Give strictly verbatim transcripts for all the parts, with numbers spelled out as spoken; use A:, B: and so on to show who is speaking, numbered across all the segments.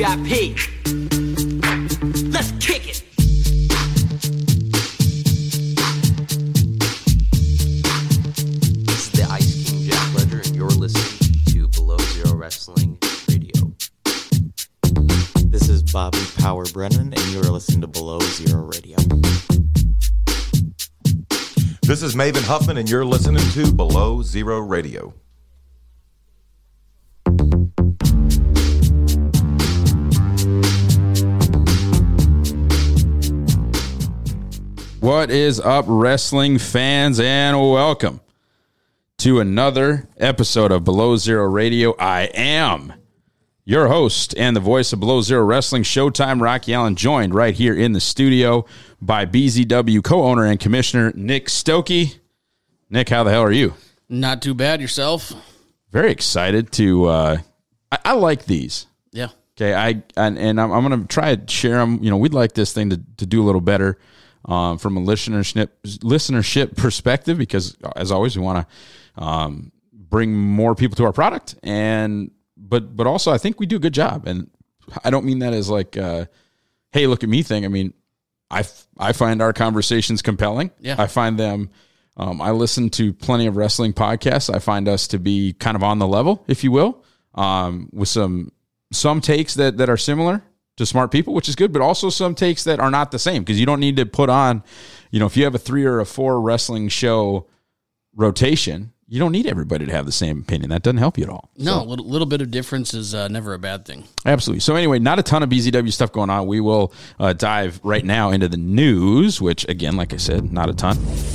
A: V I P. Let's kick it.
B: This is the Ice King Jack Ledger, and you're listening to Below Zero Wrestling Radio.
C: This is Bobby Power Brennan, and you're listening to Below Zero Radio.
D: This is Maven Huffman, and you're listening to Below Zero Radio.
E: What is up, wrestling fans, and welcome to another episode of Below Zero Radio. I am your host and the voice of Below Zero Wrestling, Showtime Rocky Allen, joined right here in the studio by B Z W co-owner and commissioner Nick Stokey. Nick, how the hell are you?
F: Not too bad. Yourself?
E: Very excited to. Uh, I, I like these.
F: Yeah.
E: Okay. I and, and I'm, I'm going to try to share them. You know, we'd like this thing to, to do a little better um, from a listenership listenership perspective, because as always, we want to um, bring more people to our product, and but but also I think we do a good job, and I don't mean that as like, uh, hey, look at me thing. I mean, I I find our conversations compelling.
F: Yeah.
E: I find them. Um, I listen to plenty of wrestling podcasts. I find us to be kind of on the level, if you will, um, with some some takes that, that are similar to smart people, which is good, but also some takes that are not the same, because you don't need to put on, you know, if you have a three or a four wrestling show rotation, you don't need everybody to have the same opinion. That doesn't help you at all.
F: No,
E: So-
F: a little, little bit of difference is uh, never a bad thing.
E: Absolutely. So anyway, not a ton of B Z W stuff going on. We will uh, dive right now into the news, which, again, like I said, not a ton.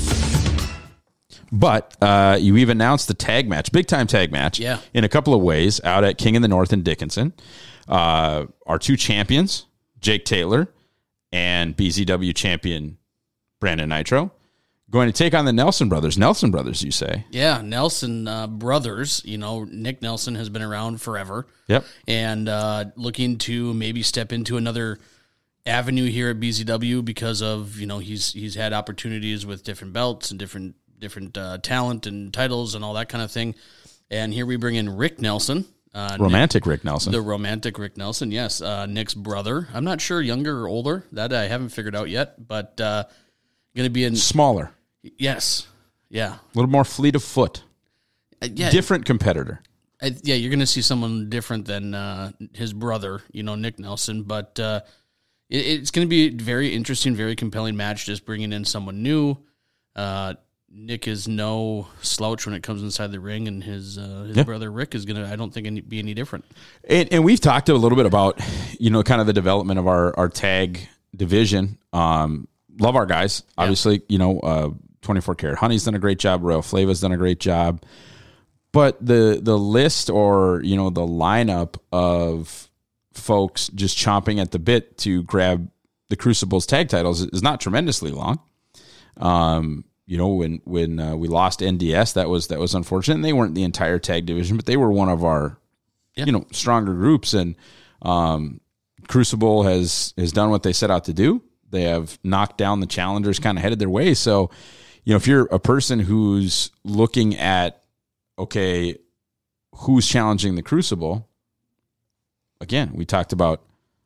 E: But uh, you have announced the tag match, big time tag match,
F: Yeah.
E: in a couple of ways out at King of the North in Dickinson. Uh, our two champions, Jake Taylor and B Z W champion Brandon Nitro, going to take on the Nelson brothers. Nelson brothers, you say?
F: Yeah, Nelson uh, brothers. You know, Nick Nelson has been around forever.
E: Yep.
F: And uh, looking to maybe step into another avenue here at B Z W because of, you know, he's he's had opportunities with different belts and different different uh, talent and titles and all that kind of thing. And here we bring in Rick Nelson. Uh,
E: Romantic
F: Nick,
E: Rick Nelson.
F: The romantic Rick Nelson, yes. Uh, Nick's brother. I'm not sure, younger or older. That I haven't figured out yet, but uh, going to be in...
E: Smaller.
F: Yes. Yeah.
E: A little more fleet of foot.
F: Uh, yeah.
E: Different competitor.
F: I, yeah, you're going to see someone different than uh, his brother, you know, Nick Nelson. But uh, it, it's going to be a very interesting, very compelling match, just bringing in someone new. Uh, Nick is no slouch when it comes inside the ring, and his uh, his
E: Yeah.
F: brother Rick is going to, I don't think, any, be any different.
E: And, and we've talked a little bit about, you know, kind of the development of our, our tag division. Um, love our guys. Obviously, you know, uh, twenty-four Karat Honey's done a great job. Royal Flava's done a great job. But the the list, or, you know, the lineup of folks just chomping at the bit to grab the Crucible's tag titles is not tremendously long. Um, you know, when when uh, we lost N D S, that was that was unfortunate. And they weren't the entire tag division, but they were one of our,
F: Yeah.
E: you know, stronger groups. And um, Crucible has has done what they set out to do. They have knocked down the challengers, kind of headed their way. So, you know, if you're a person who's looking at, okay, who's challenging the Crucible? Again, we talked about,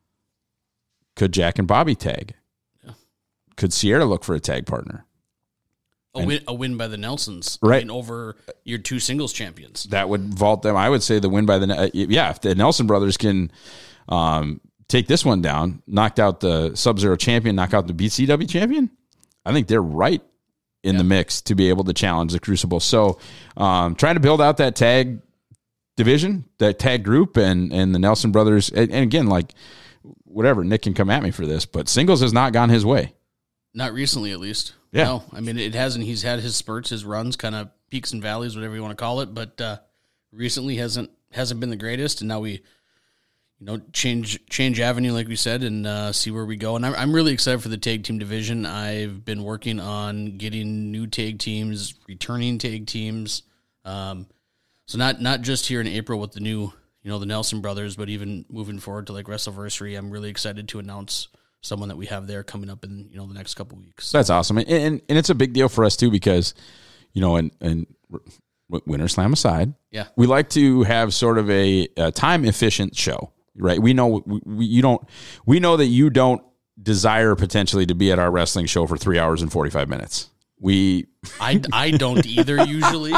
E: could Jack and Bobby tag?
F: Yeah.
E: Could Sierra look for a tag partner?
F: A
E: And-
F: win, a win by the Nelsons,
E: Right.
F: I mean, over your two singles champions.
E: That would vault them. I would say the win by the, uh, yeah, if the Nelson brothers can um, take this one down, knocked out the Sub-Zero champion, knock out the B C W champion, I think they're right in
F: Yeah.
E: the mix to be able to challenge the Crucible. So um, trying to build out that tag division, that tag group, and and the Nelson brothers, and, and again, like, whatever, Nick can come at me for this, but singles has not gone his way.
F: Not recently, at least.
E: Yeah.
F: No, I mean, it hasn't. He's had his spurts, his runs, kind of peaks and valleys, whatever you want to call it. But uh, recently hasn't hasn't been the greatest. And now we, you know, change change avenue, like we said, and uh, see where we go. And I'm, I'm really excited for the tag team division. I've been working on getting new tag teams, returning tag teams. Um, so not not just here in April with the new, you know, the Nelson brothers, but even moving forward to like WrestleVersary. I'm really excited to announce someone that we have there coming up in, you know, the next couple of weeks.
E: That's awesome. And, and and it's a big deal for us too, because, you know, and, and Winter Slam aside,
F: Yeah.
E: we like to have sort of a, a time efficient show. right? We know we, we, you don't. We know that you don't desire potentially to be at our wrestling show for three hours and forty-five minutes. We,
F: I, I don't either usually.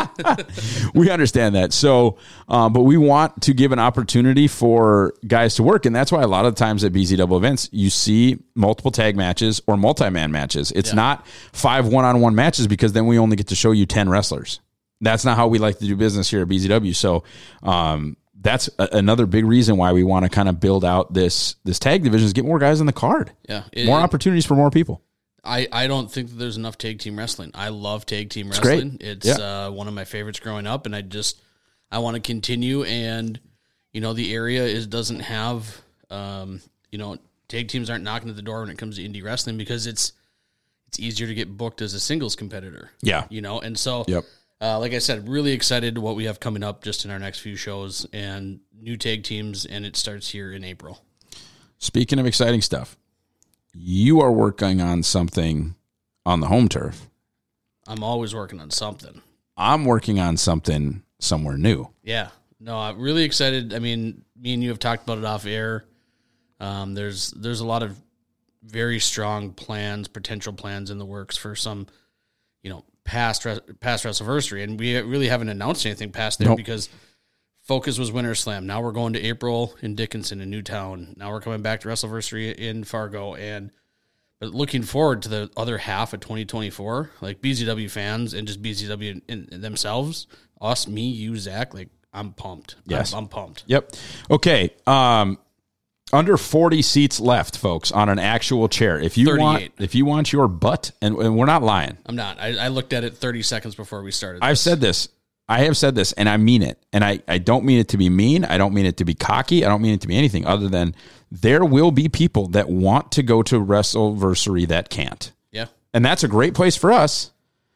E: we understand that. So, um, but we want to give an opportunity for guys to work. And that's why a lot of times at B Z W events, you see multiple tag matches or multi-man matches. It's
F: Yeah.
E: not five one-on-one matches because then we only get to show you ten wrestlers. That's not how we like to do business here at B Z W. So, um, that's a, another big reason why we want to kind of build out this, this tag division is get more guys on the card.
F: Yeah. It,
E: More
F: it-
E: opportunities for more people.
F: I, I don't think that there's enough tag team wrestling. I love tag team
E: It's great.
F: wrestling. It's
E: Yeah.
F: uh, one of my favorites growing up, and I just I want to continue. And you know, the area is doesn't have um, you know tag teams aren't knocking at the door when it comes to indie wrestling because it's it's easier to get booked as a singles competitor.
E: Yeah.
F: you know, and so
E: Yep.
F: uh, like I said, really excited to what we have coming up just in our next few shows and new tag teams, and it starts here in April.
E: Speaking of exciting stuff, you are working on something on the home turf.
F: I'm always working on something.
E: I'm working on something somewhere new.
F: Yeah, no, I'm really excited. I mean, me and you have talked about it off air. Um, there's there's a lot of very strong plans, potential plans in the works for some, you know, past res- past WrestleVersary, and we really haven't announced anything past there
E: Nope.
F: because focus was Winter Slam. Now we're going to April in Dickinson in Newtown. Now we're coming back to WrestleVersary in Fargo, and but looking forward to the other half of twenty twenty-four, like B Z W fans and just B Z W in, in themselves, us, me, you, Zach, like I'm pumped.
E: Yes.
F: I'm, I'm pumped.
E: Yep. Okay. Um, under forty seats left, folks, on an actual chair. If you want,
F: thirty-eight.
E: if you want your butt, and, and we're not lying.
F: I'm not. I, I looked at it thirty seconds before we started.
E: I've
F: this.
E: said this. I have said this, and I mean it. And I, I don't mean it to be mean. I don't mean it to be cocky. I don't mean it to be anything other than there will be people that want to go to WrestleVersary that can't.
F: Yeah.
E: And that's a great place for us.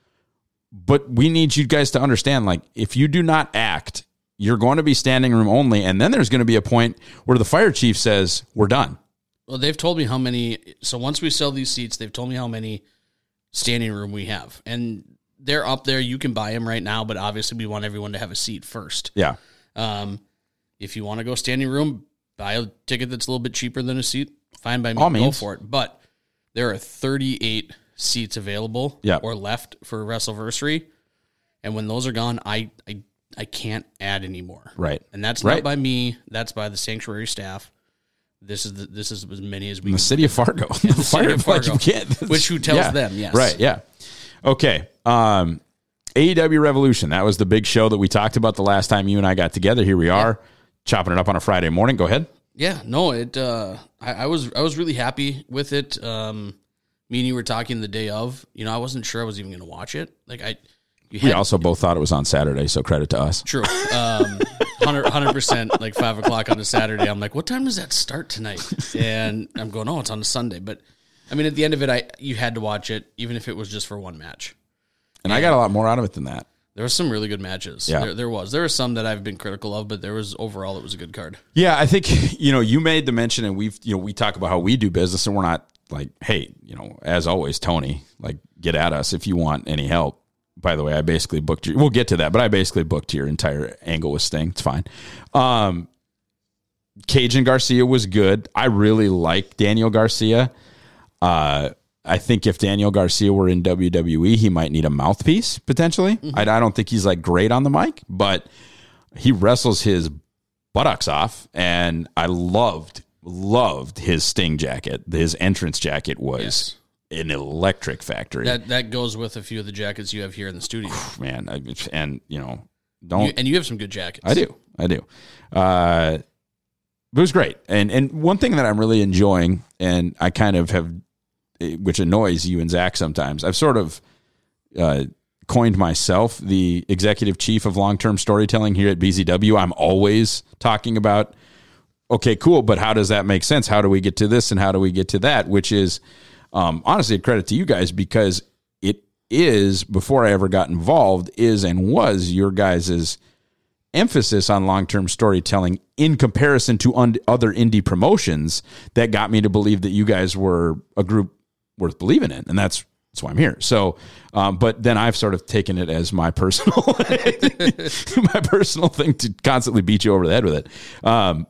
E: But we need you guys to understand, like, if you do not act, you're going to be standing room only. And then there's going to be a point where the fire chief says, we're done.
F: Well, they've told me how many. So once we sell these seats, they've told me how many standing room we have, and they're up there. You can buy them right now, but obviously we want everyone to have a seat first.
E: Yeah.
F: Um, if you want to go standing room, buy a ticket that's a little bit cheaper than a seat. Fine by me.
E: All
F: Go
E: means.
F: for it. But there are thirty-eight seats available
E: Yeah.
F: or left for WrestleVersary, and when those are gone, I I, I can't add anymore.
E: Right.
F: And that's
E: Right.
F: not by me. That's by the sanctuary staff. This is the, this is as many as we
E: In the city of Fargo.
F: In the city of
E: Fire-
F: Fargo.
E: you can't-
F: Which who tells
E: Yeah.
F: them, yes.
E: Right, yeah. Okay. Um, A E W Revolution. That was the big show that we talked about the last time you and I got together. Here we are, chopping it up on a Friday morning. Go ahead.
F: Yeah, no, it. Uh, I, I was I was really happy with it. Um, me and you were talking the day of. You know, I wasn't sure I was even going to watch it. Like I, you
E: We
F: had,
E: also both thought it was on Saturday, so credit to us.
F: true. Um, hundred percent. Like five o'clock on a Saturday. I'm like, what time does that start tonight? And I'm going, oh, it's on a Sunday. But I mean, at the end of it, I you had to watch it, even if it was just for one match.
E: And I got a lot more out of it than that.
F: There were some really good matches.
E: Yeah.
F: There, there was. There were some that I've been critical of, but there was overall it was a good card.
E: Yeah, I think, you know, you made the mention, and we've, you know, we talk about how we do business, and we're not like, hey, you know, as always, Tony, like, get at us if you want any help. By the way, I basically booked your, we'll get to that, but I basically booked your entire angle with Sting. It's fine. Um, Cajun Garcia was good. I really like Daniel Garcia. Uh, I think if Daniel Garcia were in W W E, he might need a mouthpiece potentially. Mm-hmm. I, I don't think he's like great on the mic, but he wrestles his buttocks off, and I loved loved his Sting jacket. His entrance jacket was
F: Yes.
E: an electric factory.
F: That that goes with a few of the jackets you have here in the studio.
E: Man, I, and you know, don't
F: You, and you have some good jackets.
E: I do. I do. Uh, it was great. And and one thing that I'm really enjoying, and I kind of have, which annoys you and Zach sometimes, I've sort of uh, coined myself the executive chief of long-term storytelling here at B Z W. I'm always talking about, okay, cool, but how does that make sense? How do we get to this and how do we get to that? Which is um, honestly a credit to you guys, because it is, before I ever got involved, is and was your guys' emphasis on long-term storytelling in comparison to un- other indie promotions that got me to believe that you guys were a group worth believing in. And that's, that's why I'm here. So, um, but then I've sort of taken it as my personal, my personal thing to constantly beat you over the head with it. Um,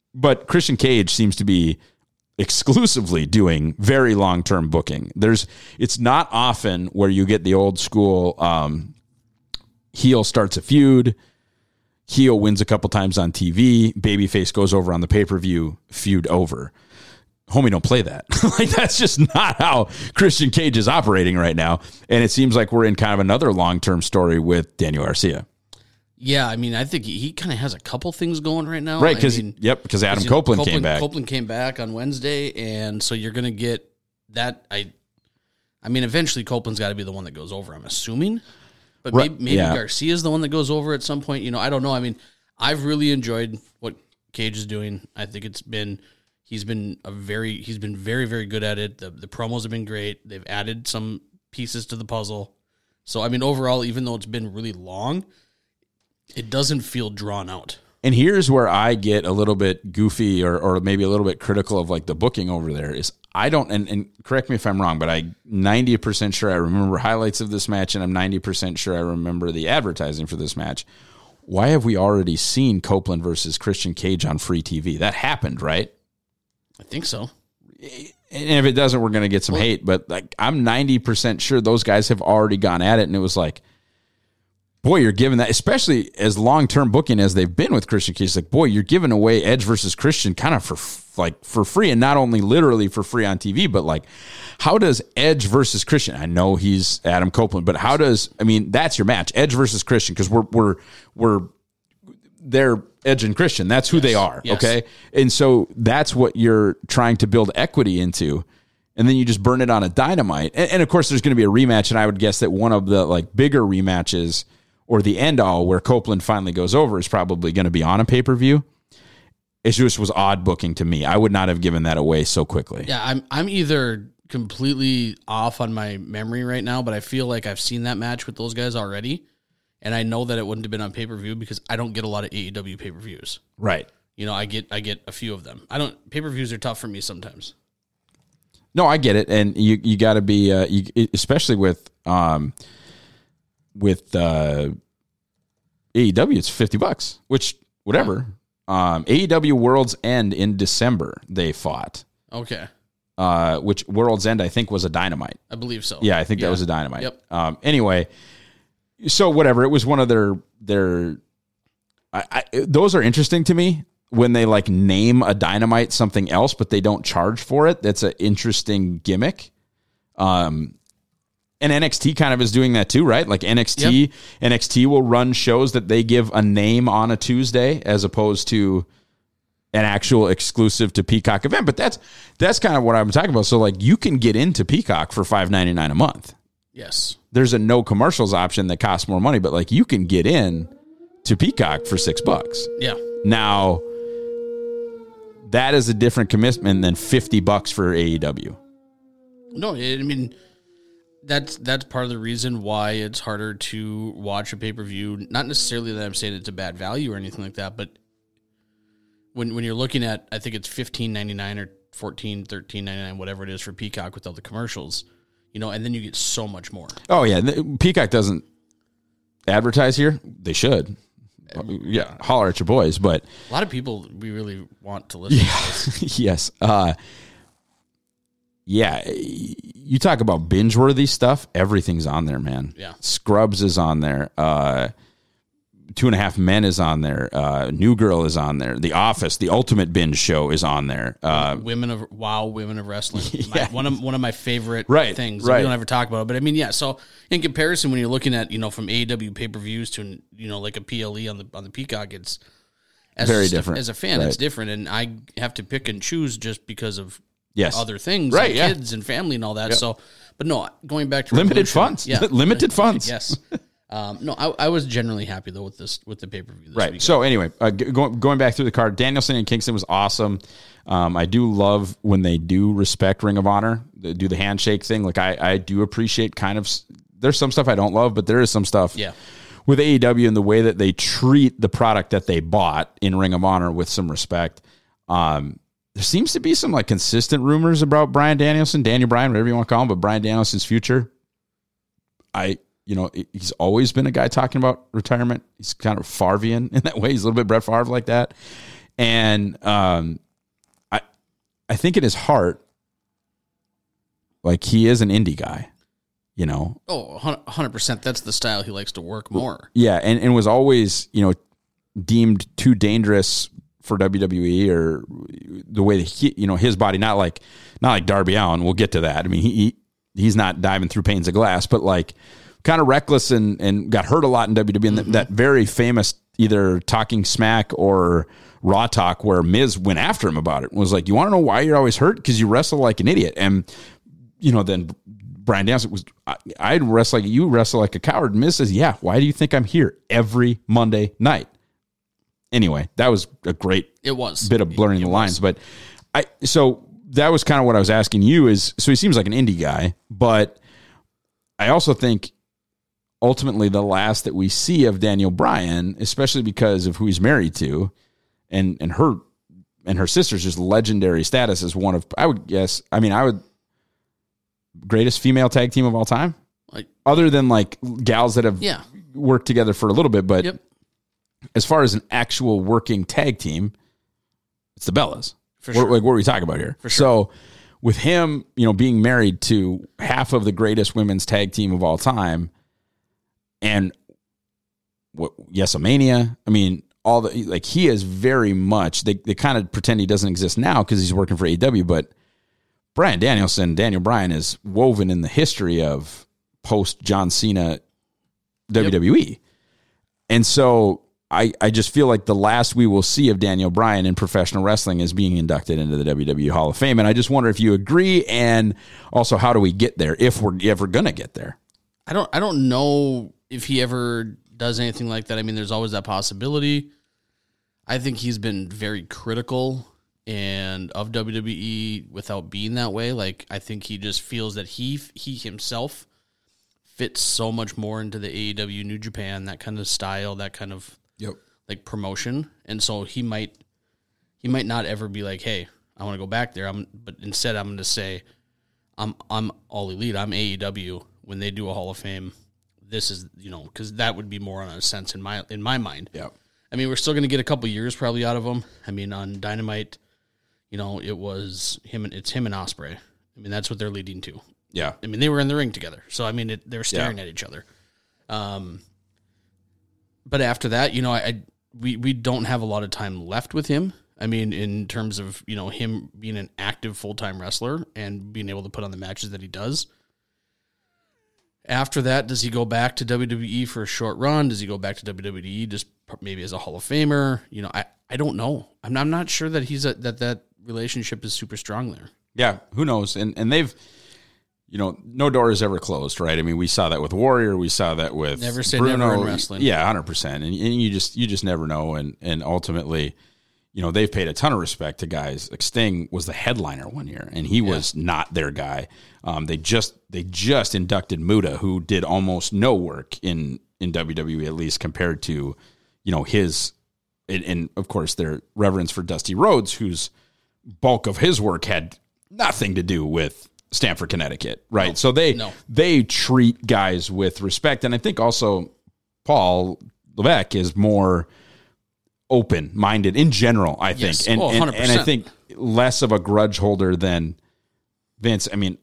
E: but Christian Cage seems to be exclusively doing very long-term booking. There's, it's not often where you get the old school um, heel starts a feud, heel wins a couple times on T V, babyface goes over on the pay-per-view, feud over. Homie, don't play that. Like, that's just not how Christian Cage is operating right now. And it seems like we're in kind of another long-term story with Daniel Garcia.
F: Yeah, I mean, I think he, he kind of has a couple things going right now.
E: Right, because
F: I mean,
E: yep, because Adam
F: you know,
E: Copeland,
F: Copeland
E: came back.
F: Copeland came back on Wednesday, and so you're going to get that. I, I mean, eventually Copeland's got to be the one that goes over. I'm assuming, but
E: Right,
F: maybe, maybe
E: yeah.
F: Garcia's the one that goes over at some point. You know, I don't know. I mean, I've really enjoyed what Cage is doing. I think it's been he's been a very he's been very very good at it. The the promos have been great. They've added some pieces to the puzzle. So I mean, overall, even though it's been really long, it doesn't feel drawn out.
E: And here's where I get a little bit goofy or, or maybe a little bit critical of like the booking over there is I don't, and, and correct me if I'm wrong, but I'm ninety percent sure I remember highlights of this match and I'm ninety percent sure I remember the advertising for this match. Why have we already seen Copeland versus Christian Cage on free T V? That happened, right?
F: I think so.
E: And if it doesn't, we're going to get some hate, but like I'm ninety percent sure those guys have already gone at it. And it was like, boy, you're giving that, especially as long-term booking as they've been with Christian Cage. Like, boy, you're giving away Edge versus Christian kind of for like for free, and not only literally for free on T V, but like, how does Edge versus Christian? I know he's Adam Copeland, but how does I mean that's your match, Edge versus Christian, because we're we're we're they're Edge and Christian. That's who
F: Yes.
E: they are,
F: Yes.
E: okay? And so that's what you're trying to build equity into. And then you just burn it on a Dynamite. And, and of course, there's going to be a rematch, and I would guess that one of the like bigger rematches or the end all where Copeland finally goes over is probably going to be on a pay-per-view. It just was odd booking to me. I would not have given that away so quickly.
F: Yeah, I'm I'm either completely off on my memory right now, but I feel like I've seen that match with those guys already, and I know that it wouldn't have been on pay-per-view because I don't get a lot of A E W pay-per-views.
E: Right.
F: You know, I get I get a few of them. I don't pay-per-views are tough for me sometimes.
E: No, I get it, and you you got to be, uh, you, especially with um, with uh, A E W, it's fifty bucks, which whatever. Um, A E W World's End in December they fought,
F: Okay,
E: uh, which World's End I think was a Dynamite.
F: I believe so.
E: Yeah, I think that was a Dynamite.
F: Yep.
E: Um, anyway, so whatever, it was one of their their. I, I, those are interesting to me when they like name a Dynamite something else, but they don't charge for it. That's an interesting gimmick. Um, and N X T kind of is doing that too, right? Like N X T,
F: Yep.
E: N X T will run shows that they give a name on a Tuesday as opposed to an actual exclusive to Peacock event. But that's that's kind of what I'm talking about. So like you can get into Peacock for five ninety-nine a month.
F: Yes.
E: There's a no commercials option that costs more money, but like you can get in to Peacock for six bucks.
F: Yeah.
E: Now, that is a different commitment than fifty bucks for A E W.
F: No, I mean that's that's part of the reason why it's harder to watch a pay-per-view. Not necessarily that I'm saying it's a bad value or anything like that, but when when you're looking at, I think it's fifteen ninety-nine or fourteen, thirteen ninety-nine, whatever it is for Peacock without the commercials, you know, and then you get so much more.
E: Oh yeah, the- Peacock doesn't advertise here. They should. Yeah, holler at your boys, but
F: A lot of people we really want to listen to this.
E: yes. Uh, yeah, you talk about binge-worthy stuff. Everything's on there, man.
F: Yeah.
E: Scrubs is on there. Uh, Two and a Half Men is on there. Uh, New Girl is on there. The Office, the Ultimate Binge Show, is on there. Uh,
F: Women of Wow, Women of Wrestling.
E: Yeah.
F: My, one of one of my favorite
E: Right,
F: things.
E: right.
F: We don't ever talk about it, but I mean, yeah. So in comparison, when you're looking at, you know, from A E W pay per views to, you know, like a P L E on the on the Peacock, it's as
E: Very
F: a,
E: different.
F: As a fan,
E: Right.
F: it's different, and I have to pick and choose just because of
E: yes.
F: other things,
E: Right,
F: like
E: yeah.
F: kids and family and all that.
E: Yep.
F: So, but no, going back to
E: Limited
F: Revolution,
E: funds.
F: yeah,
E: Limited funds.
F: yes. Um, no, I, I was generally happy though with this with the pay per view. This
E: Right.
F: week.
E: So anyway, uh, g- going going back through the card, Danielson and Kingston was awesome. Um, I do love when they do respect Ring of Honor, they do the handshake thing. Like I, I do appreciate kind of. s- There's some stuff I don't love, but there is some stuff.
F: Yeah.
E: With A E W and the way that they treat the product that they bought in Ring of Honor with some respect. Um, there seems to be some like consistent rumors about Bryan Danielson, Daniel Bryan, whatever you want to call him, but Bryan Danielson's future. I. You know, he's always been a guy talking about retirement. He's kind of Favrean in that way. He's a little bit Brett Favre like that. And um, I I think in his heart, like he is an indie guy, you know.
F: Oh, one hundred percent. That's the style he likes to work more.
E: Yeah, and, and was always, you know, deemed too dangerous for W W E, or the way that he, you know, his body, not like not like Darby Allin. We'll get to that. I mean, he, he he's not diving through panes of glass, but like kind of reckless and, and got hurt a lot in W W E. And mm-hmm. that, that very famous either Talking Smack or Raw Talk where Miz went after him about it, was like, you want to know why you're always hurt? Because you wrestle like an idiot. And, you know, then Bryan Danielson was, I, I'd wrestle like you wrestle like a coward. Miz says, yeah, why do you think I'm here every Monday night? Anyway, that was a great
F: it was.
E: bit of blurring
F: it
E: the
F: was.
E: lines. But I, so that was kind of what I was asking you is, so he seems like an indie guy, but I also think ultimately the last that we see of Daniel Bryan, especially because of who he's married to, and, and her, and her sister's just legendary status as one of, I would guess, I mean, I would, greatest female tag team of all time,
F: like
E: other than like gals that have
F: yeah.
E: worked together for a little bit, but
F: Yep.
E: as far as an actual working tag team, it's the Bellas.
F: For
E: What,
F: sure.
E: like, what are we talking about here?
F: For sure.
E: So with him, you know, being married to half of the greatest women's tag team of all time, and what, Yes-A-Mania, I mean, all the, like, he is very much, they, they kind of pretend he doesn't exist now because he's working for A E W, but Bryan Danielson, Daniel Bryan, is woven in the history of post John Cena W W E. Yep. And so I, I just feel like the last we will see of Daniel Bryan in professional wrestling is being inducted into the W W E Hall of Fame. And I just wonder if you agree, and also how do we get there if we're ever going to get there?
F: I don't I don't know if he ever does anything like that. I mean, there's always that possibility. I think he's been very critical and of W W E without being that way. Like, I think he just feels that he he himself fits so much more into the A E W New Japan, that kind of style, that kind of
E: Yep.
F: like promotion. And so he might he might not ever be like, hey, I want to go back there. I'm but instead I'm going to say I'm I'm All Elite. I'm A E W. When they do a Hall of Fame, this is, you know, because that would be more on a sense in my in my mind.
E: Yeah.
F: I mean, we're still going to get a couple years probably out of him. I mean, on Dynamite, you know, it was him and it's him and Ospreay. I mean, that's what they're leading to.
E: Yeah.
F: I mean, they were in the ring together, so I mean, it, they're staring
E: Yeah.
F: at each other. Um, but after that, you know, I, I we we don't have a lot of time left with him. I mean, in terms of, you know, him being an active full time wrestler and being able to put on the matches that he does. After that, does he go back to W W E for a short run? Does he go back to W W E just maybe as a Hall of Famer? You know, I, I don't know. I'm not, I'm not sure that he's a, that that relationship is super strong there.
E: Yeah, who knows? And and they've, you know, no door is ever closed, right? I mean, we saw that with Warrior, we saw that with
F: Never say
E: Bruno.
F: never in wrestling.
E: Yeah, one hundred percent. And, and you just you just never know. And and ultimately, you know, they've paid a ton of respect to guys. Like Sting was the headliner one year, and he was yeah. not their guy. Um, they just they just inducted Muta, who did almost no work in in W W E, at least compared to, you know, his and, and of course their reverence for Dusty Rhodes, whose bulk of his work had nothing to do with Stamford, Connecticut, right?
F: No,
E: so they
F: no.
E: they treat guys with respect, and I think also Paul Levesque is more open-minded in general, I think,
F: Yes.
E: and,
F: Oh,
E: and
F: one hundred percent.
E: and I think less of a grudge holder than Vince. I mean,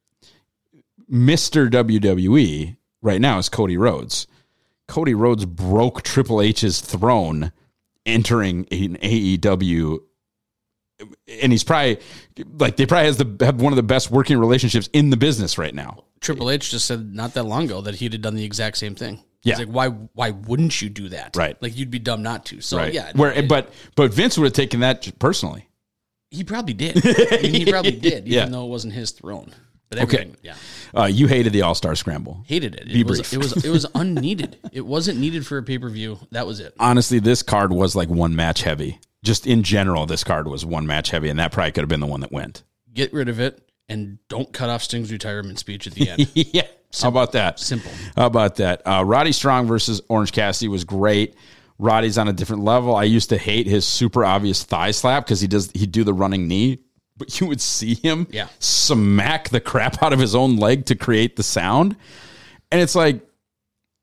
E: Mister W W E right now is Cody Rhodes. Cody Rhodes broke Triple H's throne entering an A E W, and he's probably like they probably has the have one of the best working relationships in the business right now.
F: Triple H just said not that long ago that he'd have done the exact same thing.
E: Yeah.
F: He's like, why why wouldn't you do that?
E: Right.
F: Like, you'd be dumb not to. So,
E: Right.
F: yeah.
E: Where,
F: it-
E: but but Vince would have taken that personally.
F: he probably did. I mean, he probably did, even
E: Yeah.
F: though it wasn't his throne. But
E: Okay.
F: everything, yeah.
E: Uh, you hated the All Star Scramble.
F: Hated it.
E: Be
F: It was,
E: brief.
F: it was it was unneeded. It wasn't needed for a pay-per-view. That was it.
E: Honestly, this card was like one match heavy. Just in general, this card was one match heavy, and that probably could have been the one that went.
F: Get rid of it and don't cut off Sting's retirement speech at the end.
E: yeah. How about that?
F: Simple.
E: How about that? Uh, Roddy Strong versus Orange Cassidy was great. Roddy's on a different level. I used to hate his super obvious thigh slap because he does he'd do the running knee, but you would see him
F: Yeah.
E: smack the crap out of his own leg to create the sound. And it's like,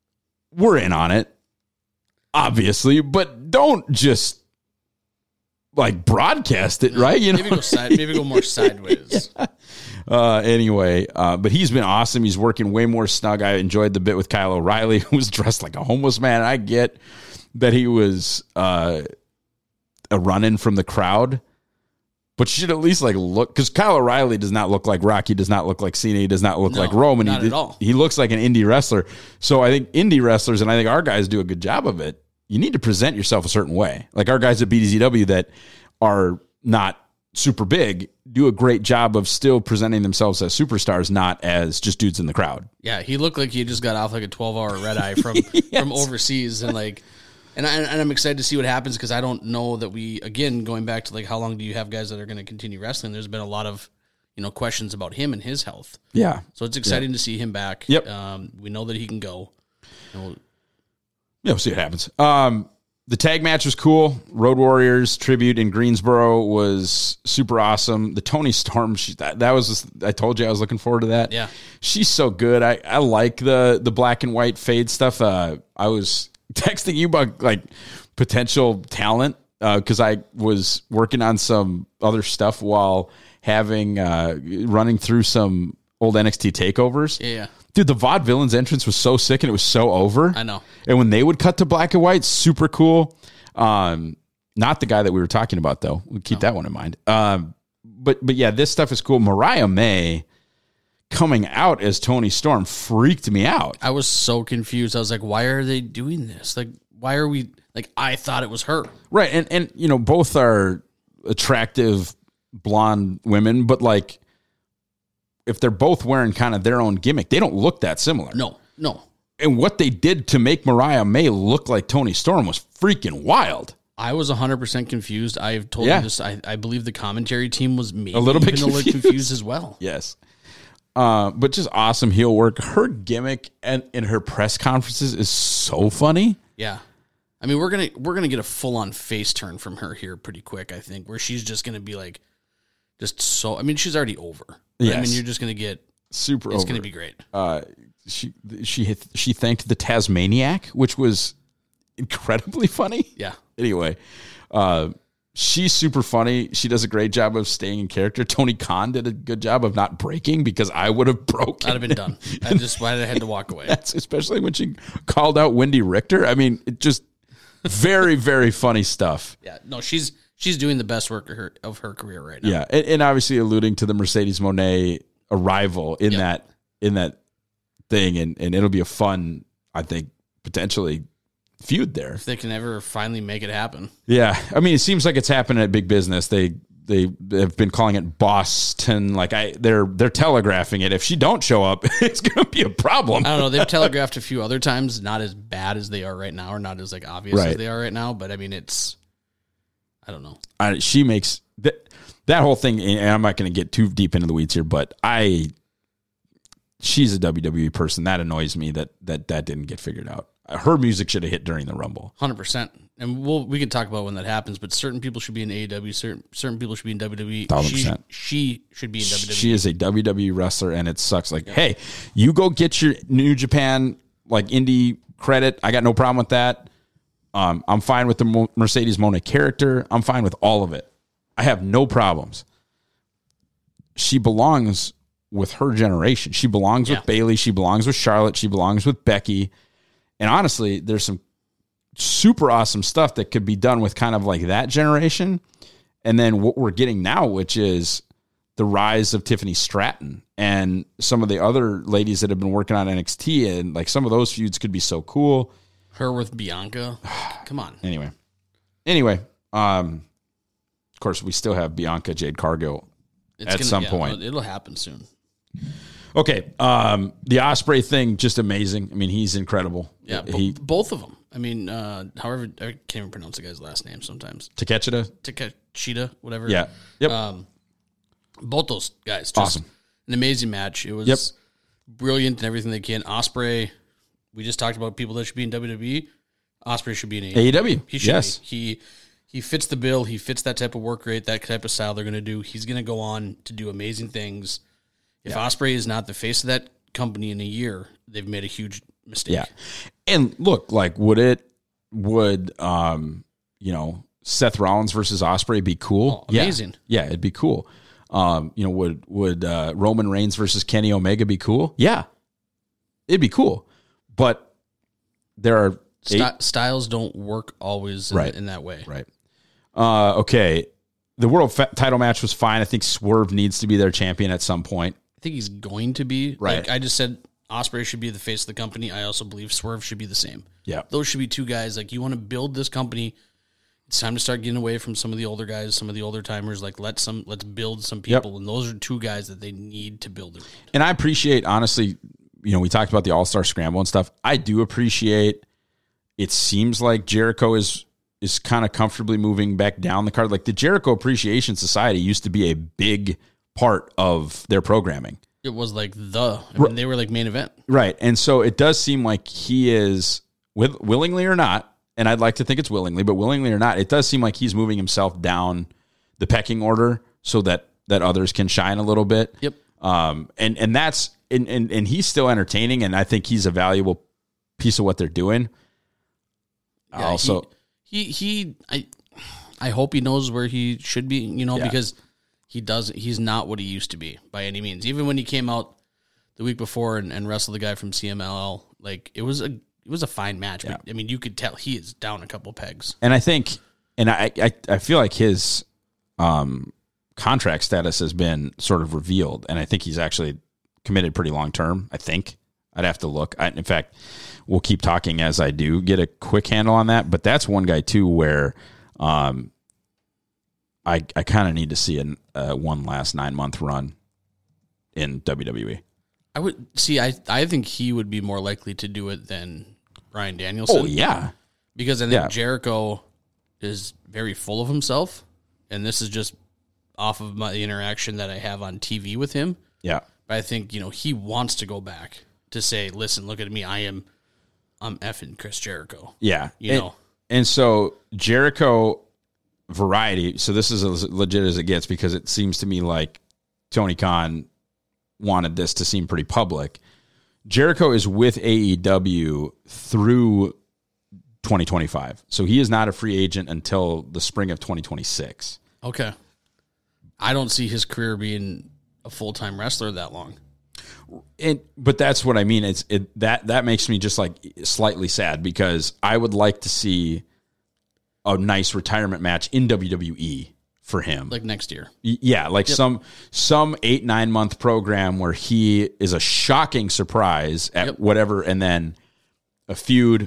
E: we're in on it, obviously, but don't just like broadcast it, right? You know,
F: maybe go side, maybe go more sideways.
E: yeah. Uh, anyway, uh, but he's been awesome. He's working way more snug. I enjoyed the bit with Kyle O'Reilly, who was dressed like a homeless man. I get that he was uh, a run-in from the crowd, but you should at least like look, because Kyle O'Reilly does not look like Rocky, does not look like Cena, he does not look
F: No,
E: like Roman.
F: not
E: he,
F: at all.
E: He looks like an indie wrestler. So I think indie wrestlers, and I think our guys do a good job of it. You need to present yourself a certain way. Like our guys at B D Z W that are not super big do a great job of still presenting themselves as superstars, not as just dudes in the crowd.
F: Yeah, he looked like he just got off like a twelve hour red eye from
E: Yes.
F: from overseas, and like, and, I, and I'm excited to see what happens because I don't know that we again going back to like how long do you have guys that are going to continue wrestling? There's been a lot of you know questions about him and his health,
E: Yeah.
F: so it's exciting to see him back.
E: Yep.
F: Um, we know that he can go. You know,
E: Yeah, we'll see what happens. Um, the tag match was cool. Road Warriors tribute in Greensboro was super awesome. The Tony Storm, she, that, that was, just, I told you I was looking forward to that.
F: Yeah.
E: She's so good. I, I like the the black and white fade stuff. Uh, I was texting you about like potential talent because uh, I was working on some other stuff while having uh, running through some old N X T takeovers.
F: yeah, yeah,
E: Dude, the Vaudevillains entrance was so sick and it was so over.
F: I know.
E: And when they would cut to black and white, super cool. Um, not the guy that we were talking about, though. We'll keep that one in mind. Um, but but yeah, this stuff is cool. Mariah May coming out as Tony Storm freaked me out.
F: I was so confused. I was like, why are they doing this? Like, why are we like? I thought it was her.
E: Right. And, and you know, both are attractive blonde women, but like if they're both wearing kind of their own gimmick, they don't look that similar.
F: No, no.
E: And what they did to make Mariah May look like Tony Storm was freaking wild.
F: I was one hundred percent confused. I've told
E: Yeah.
F: you this. I, I believe the commentary team was maybe
E: A little bit
F: even a little
E: confused.
F: confused as well.
E: Yes. Uh, but just awesome heel work. Her gimmick and in her press conferences is so funny.
F: Yeah. I mean, we're gonna we're gonna get a full on face turn from her here pretty quick, I think, where she's just gonna be like just so I mean, she's already over. But, I
E: Yes.
F: mean, you're just gonna get
E: Super
F: it's
E: over.
F: gonna be great.
E: Uh, she she hit, she thanked the Tasmaniac, which was incredibly funny.
F: Yeah.
E: Anyway, uh, she's super funny. She does a great job of staying in character. Tony Khan did a good job of not breaking because I would have broken.
F: I'd have been done. I just why did I had to walk away.
E: That's especially when she called out Wendy Richter. I mean, it just very very funny stuff.
F: Yeah. No, she's she's doing the best work of her of her career right now.
E: Yeah, and, and obviously alluding to the Mercedes Moné arrival in
F: Yep.
E: that in that thing, and, and it'll be a fun, I think, potentially feud there.
F: If they can ever finally make it happen.
E: Yeah, I mean, it seems like it's happening at Big Business. They they have been calling it Boston. Like I, they're they're telegraphing it. If she don't show up, it's going to be a problem.
F: I don't know. They've telegraphed a few other times, not as bad as they are right now, or not as like obvious
E: Right.
F: as they are right now. But I mean, it's I don't know.
E: I, she makes that that whole thing. And I'm not going to get too deep into the weeds here, but I. She's a W W E person. That annoys me that that that didn't get figured out. Her music should have hit during the Rumble.
F: Hundred percent, and we'll we can talk about when that happens. But certain people should be in A E W. Certain certain people should be in W W E.
E: Thousand
F: She,
E: percent.
F: she should be in W W E.
E: She is a W W E wrestler, and it sucks. Like, hey, you go get your New Japan like indie credit. I got no problem with that. Um, I'm fine with the Mo- Mercedes Moné character. I'm fine with all of it. I have no problems. She belongs with her generation. She belongs
F: Yeah.
E: with Bayley. She belongs with Charlotte. She belongs with Becky. And honestly, there's some super awesome stuff that could be done with kind of like that generation. And then what we're getting now, which is the rise of Tiffany Stratton and some of the other ladies that have been working on N X T. And like some of those feuds could be so cool.
F: Her with Bianca. Come on.
E: Anyway, anyway, um, of course, we still have Bianca Jade Cargill
F: It's
E: at
F: gonna,
E: some
F: yeah,
E: point.
F: It'll, it'll happen soon.
E: Okay, um, the Ospreay thing, just amazing. I mean, he's incredible.
F: Yeah, bo-
E: he
F: both of them. I mean, uh, however, I can't even pronounce the guy's last name sometimes.
E: Takechita.
F: Takeshita, whatever.
E: Yeah. Yep.
F: Um, both those guys, just
E: Awesome.
F: an amazing match. It was
E: Yep.
F: brilliant and everything they can. Ospreay, we just talked about people that should be in W W E. Ospreay should be in A E W.
E: A E W.
F: He should
E: Yes.
F: be. He he fits the bill. He fits that type of work rate, that type of style they're going to do. He's going to go on to do amazing things. If Ospreay is not the face of that company in a year, they've made a huge mistake.
E: Yeah. And look, like, would it, would, um, you know, Seth Rollins versus Ospreay be cool?
F: Oh, amazing.
E: Yeah, yeah, it'd be cool. Um, you know, would would uh, Roman Reigns versus Kenny Omega be cool? Yeah, it'd be cool. But there are eight,
F: St- styles don't work always in,
E: Right.
F: in that way.
E: right. Uh, okay, the world fa- title match was fine. I think Swerve needs to be their champion at some point.
F: I think he's going to be.
E: Right.
F: Like I just said, Ospreay should be the face of the company. I also believe Swerve should be the same.
E: Yeah,
F: Those should be two guys. Like, you want to build this company. It's time to start getting away from some of the older guys, some of the older timers. Like, let some, let's build some people.
E: Yep.
F: And those are two guys that they need to build around.
E: and I appreciate, honestly, you know, we talked about the All Star Scramble and stuff. I do appreciate. It seems like Jericho is is kind of comfortably moving back down the card. Like the Jericho Appreciation Society used to be a big part of their programming.
F: It was like the, I mean, they were like main event.
E: Right. And so it does seem like he is, with willingly or not, and I'd like to think it's willingly, but willingly or not, it does seem like he's moving himself down the pecking order so that that others can shine a little bit.
F: Yep.
E: Um, and and that's and and and he's still entertaining, and I think he's a valuable piece of what they're doing.
F: Yeah,
E: also,
F: he, he, he, I, I hope he knows where he should be, you know,
E: Yeah.
F: because he does, he's not what he used to be by any means. Even when he came out the week before and, and wrestled the guy from C M L L, like it was a, it was a fine match.
E: Yeah.
F: But, I mean, you could tell he is down a couple pegs.
E: and I think, and I I, I feel like his um, contract status has been sort of revealed, and I think he's actually committed pretty long term. I think I'd have to look. I, in fact, we'll keep talking as I do get a quick handle on that. But that's one guy too where um, I I kind of need to see an, uh, one last nine month run in W W E.
F: I would see, I, I think he would be more likely to do it than Bryan Danielson.
E: Oh yeah,
F: Because I think
E: Yeah.
F: Jericho is very full of himself. And this is just off of my the interaction that I have on T V with him.
E: yeah.
F: But I think, you know, he wants to go back to say, listen, look at me. I am, I'm effing Chris Jericho.
E: Yeah.
F: You
E: and,
F: know.
E: And so Jericho Variety, so this is as legit as it gets because it seems to me like Tony Khan wanted this to seem pretty public. Jericho is with A E W through twenty twenty-five. So he is not a free agent until the spring of twenty twenty-six.
F: Okay. I don't see his career being a full-time wrestler that long.
E: And but that's what I mean. It's it that that makes me just like slightly sad because I would like to see a nice retirement match in W W E for him.
F: Like next year.
E: Y- yeah, like
F: Yep.
E: some some eight nine month program where he is a shocking surprise at
F: Yep.
E: whatever, and then a feud.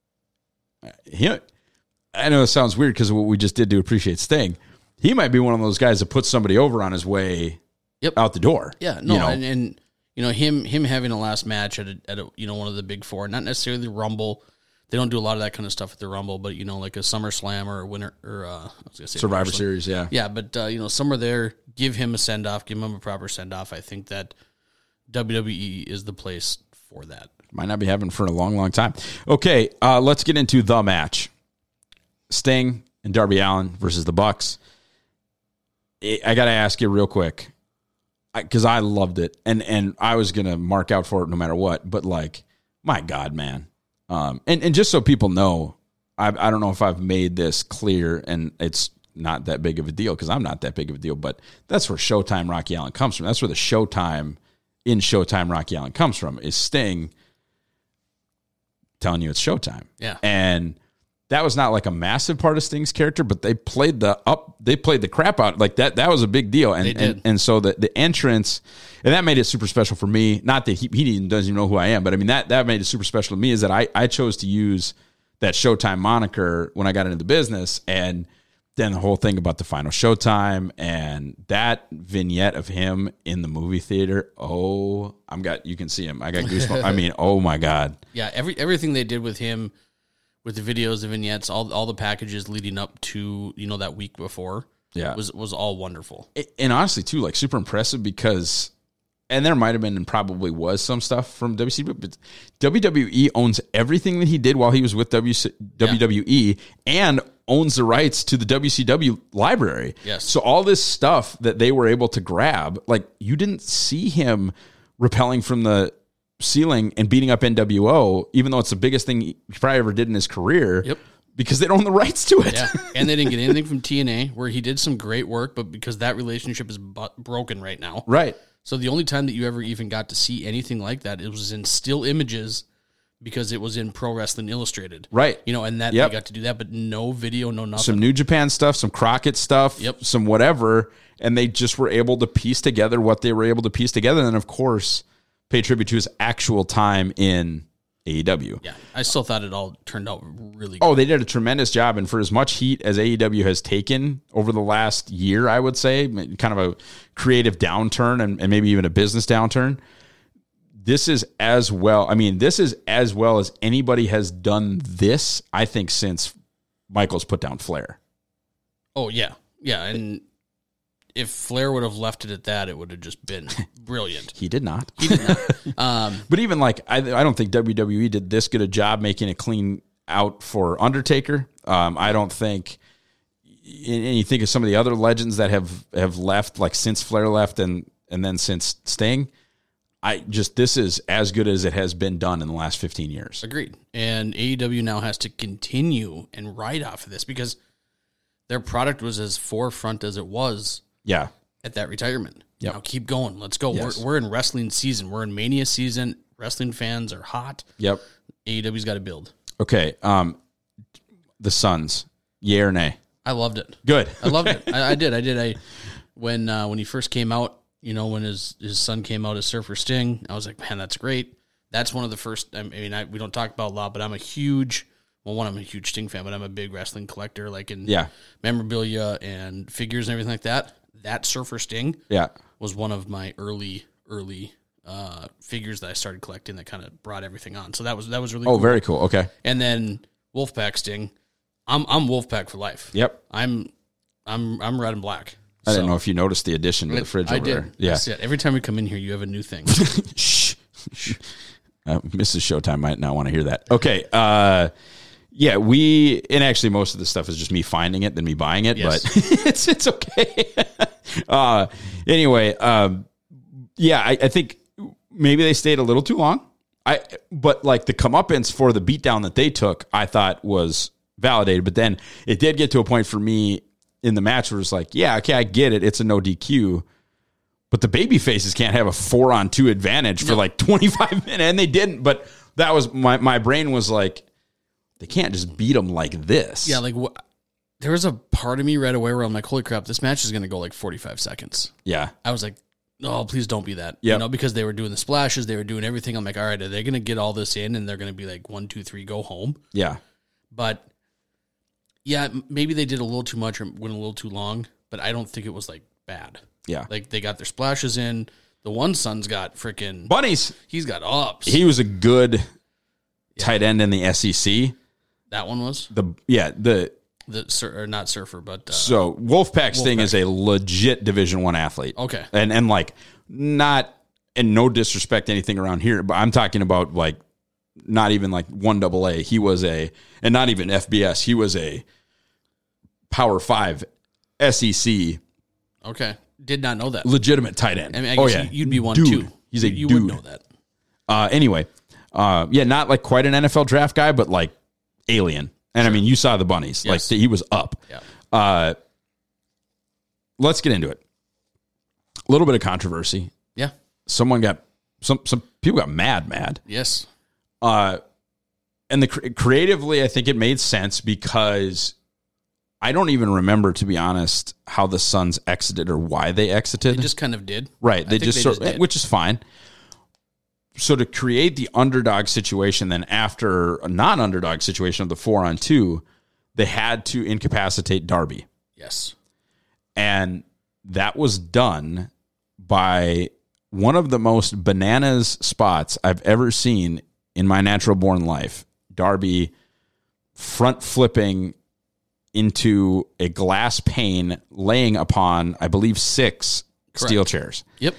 E: He, I know it sounds weird because of what we just did to appreciate Sting. He might be one of those guys that puts somebody over on his way
F: Yep.
E: out the door.
F: Yeah, no,
E: you know?
F: and, and you know him him having a last match at a, at a you know one of the big four, not necessarily the Rumble. They don't do a lot of that kind of stuff at the Rumble, but you know like a SummerSlam or a winner or uh, I was gonna say
E: Survivor
F: SummerSlam.
E: Series, yeah.
F: Yeah, but uh, you know somewhere there, give him a send off, give him a proper send off. I think that W W E is the place for that.
E: Might not be happening for a long, long time. Okay, uh, let's get into the match. Sting and Darby Allin versus the Bucks. I, I got to ask you real quick, because I, I loved it, and and I was going to mark out for it no matter what, but like, my God, man. Um, and, and just so people know, I, I don't know if I've made this clear, and it's not that big of a deal, because I'm not that big of a deal, but that's where Showtime Rocky Allen comes from. That's where the Showtime in Showtime Rocky Allen comes from, is Sting telling you it's Showtime.
F: Yeah.
E: And that was not like a massive part of Sting's character, but they played the up, they played the crap out like that. That was a big deal. And,
F: They did.
E: and, and so the, the entrance, and that made it super special for me. Not that he, he even doesn't even know who I am, but I mean, that, that made it super special to me is that I, I chose to use that Showtime moniker when I got into the business. And then the whole thing about the final Showtime and that vignette of him in the movie theater. Oh, I'm got, you can see him. I got goosebumps. I mean, oh my God.
F: Yeah, every everything they did with him, with the videos, the vignettes, all all the packages leading up to you know that week before,
E: Yeah.
F: was was all wonderful.
E: And honestly too, like super impressive because, and there might've been and probably was some stuff from W C W, but W W E owns everything that he did while he was with W W E and owns the rights to the W C W library.
F: Yes.
E: So all this stuff that they were able to grab, like you didn't see him rappelling from the ceiling and beating up N W O, even though it's the biggest thing he probably ever did in his career.
F: Yep.
E: because they don't own the rights to it.
F: Yeah, and they didn't get anything from T N A, where he did some great work, but because that relationship is bu- broken right now.
E: Right.
F: So the only time that you ever even got to see anything like that, it was in still images because it was in Pro Wrestling Illustrated.
E: Right.
F: You know, and that
E: Yep.
F: they got to do that, but no video, no nothing.
E: Some New Japan stuff, some Crockett stuff,
F: Yep.
E: some whatever, and they just were able to piece together what they were able to piece together, and then, of course, pay tribute to his actual time in A E W.
F: Yeah, I still thought it all turned out really good.
E: Oh, they did a tremendous job, and for as much heat as A E W has taken over the last year, I would say, kind of a creative downturn and, and maybe even a business downturn, this is as well, I mean, this is as well as anybody has done this, I think, since Michaels put down Flair.
F: Oh, yeah. Yeah, and if Flair would have left it at that, it would have just been brilliant.
E: He did not.
F: He did not. Um,
E: But even like, I, I don't think W W E did this good a job making it clean out for Undertaker. Um, I don't think, and you think of some of the other legends that have, have left, like since Flair left and, and then since Sting, I just, this is as good as it has been done in the last fifteen years.
F: Agreed. And A E W now has to continue and ride off of this because their product was as forefront as it was
E: Yeah.
F: at that retirement.
E: Yep.
F: Now keep going. Let's go.
E: Yes.
F: We're, we're in wrestling season. We're in Mania season. Wrestling fans are hot.
E: Yep.
F: A E W's got to build.
E: Okay. Um, the Suns, yay or nay?
F: I loved it.
E: Good.
F: I loved it. I, I did. I did. I when uh, when he first came out, you know, when his, his son came out as Surfer Sting, I was like, man, that's great. That's one of the first. I mean, I, we don't talk about it a lot, but I'm a huge. Well, one, I'm a huge Sting fan, but I'm a big wrestling collector, like in
E: Yeah.
F: memorabilia and figures and everything like that. That Surfer Sting
E: Yeah.
F: was one of my early, early uh, figures that I started collecting that kind of brought everything on. So that was that was really
E: Oh,
F: cool.
E: very cool. Okay.
F: And then Wolfpack Sting, I'm I'm Wolfpack for life.
E: Yep.
F: I'm I'm I'm red and black.
E: I
F: So-
E: didn't know if you noticed the addition to the fridge
F: I
E: over
F: did.
E: there. Yeah.
F: That's it. Every time we come in here, you have a new thing.
E: Shh. Shh. Uh, Missus Showtime might not want to hear that. Okay. Uh, yeah, we and actually most of the stuff is just me finding it than me buying it,
F: Yes.
E: but it's it's okay. uh, anyway, um, yeah, I, I think maybe they stayed a little too long. I but like the comeuppance for the beatdown that they took, I thought was validated. But then it did get to a point for me in the match where it's like, yeah, okay, I get it. It's a no D Q. But the baby faces can't have a four on two advantage for
F: No.
E: like twenty-five minutes. And they didn't. But that was my, my brain was like, they can't just beat them like this.
F: Yeah, like what? There was a part of me right away where I'm like, holy crap, this match is going to go like forty-five seconds.
E: Yeah.
F: I was like, oh, please don't be that.
E: Yep.
F: You know, because they were doing the splashes, they were doing everything. I'm like, all right, are they going to get all this in and they're going to be like one, two, three, go home?
E: Yeah.
F: But yeah, m- maybe they did a little too much or went a little too long, but I don't think it was like bad.
E: Yeah.
F: Like they got their splashes in. The one son's got freaking,
E: Bunnies.
F: he's got ups.
E: He was a good tight end in the S E C.
F: that one was
E: The yeah, the
F: the sur- or not surfer, but uh,
E: so Wolfpack Sting
F: Wolfpack.
E: is a legit Division One athlete.
F: Okay.
E: And and like not and no disrespect to anything around here, but I'm talking about like not even like one double A. He was a and not even F B S. He was a Power Five S E C
F: okay, did not know that.
E: legitimate tight end.
F: I mean, I
E: oh
F: guess
E: yeah,
F: you- you'd be one
E: dude.
F: too.
E: He's a
F: you, you
E: dude.
F: would know that.
E: Uh, anyway, uh, yeah, not like quite an N F L draft guy, but like alien. And I mean, you saw the bunnies.
F: Yes.
E: Like he was up.
F: Yeah.
E: Uh, let's get into it. A little bit of controversy.
F: Yeah.
E: Someone got some some people got mad, mad.
F: Yes.
E: Uh, and the cre- creatively, I think it made sense because I don't even remember, to be honest, how the Suns exited or why they exited.
F: It just kind of did.
E: Right.
F: I
E: They
F: think
E: just,
F: they
E: sort
F: just did.
E: which is fine. So to create the underdog situation, then after a non-underdog situation of the four on two, they had to incapacitate Darby.
F: Yes.
E: And that was done by one of the most bananas spots I've ever seen in my natural born life. Darby front flipping into a glass pane, laying upon, I believe, six
F: Correct.
E: steel chairs.
F: Yep.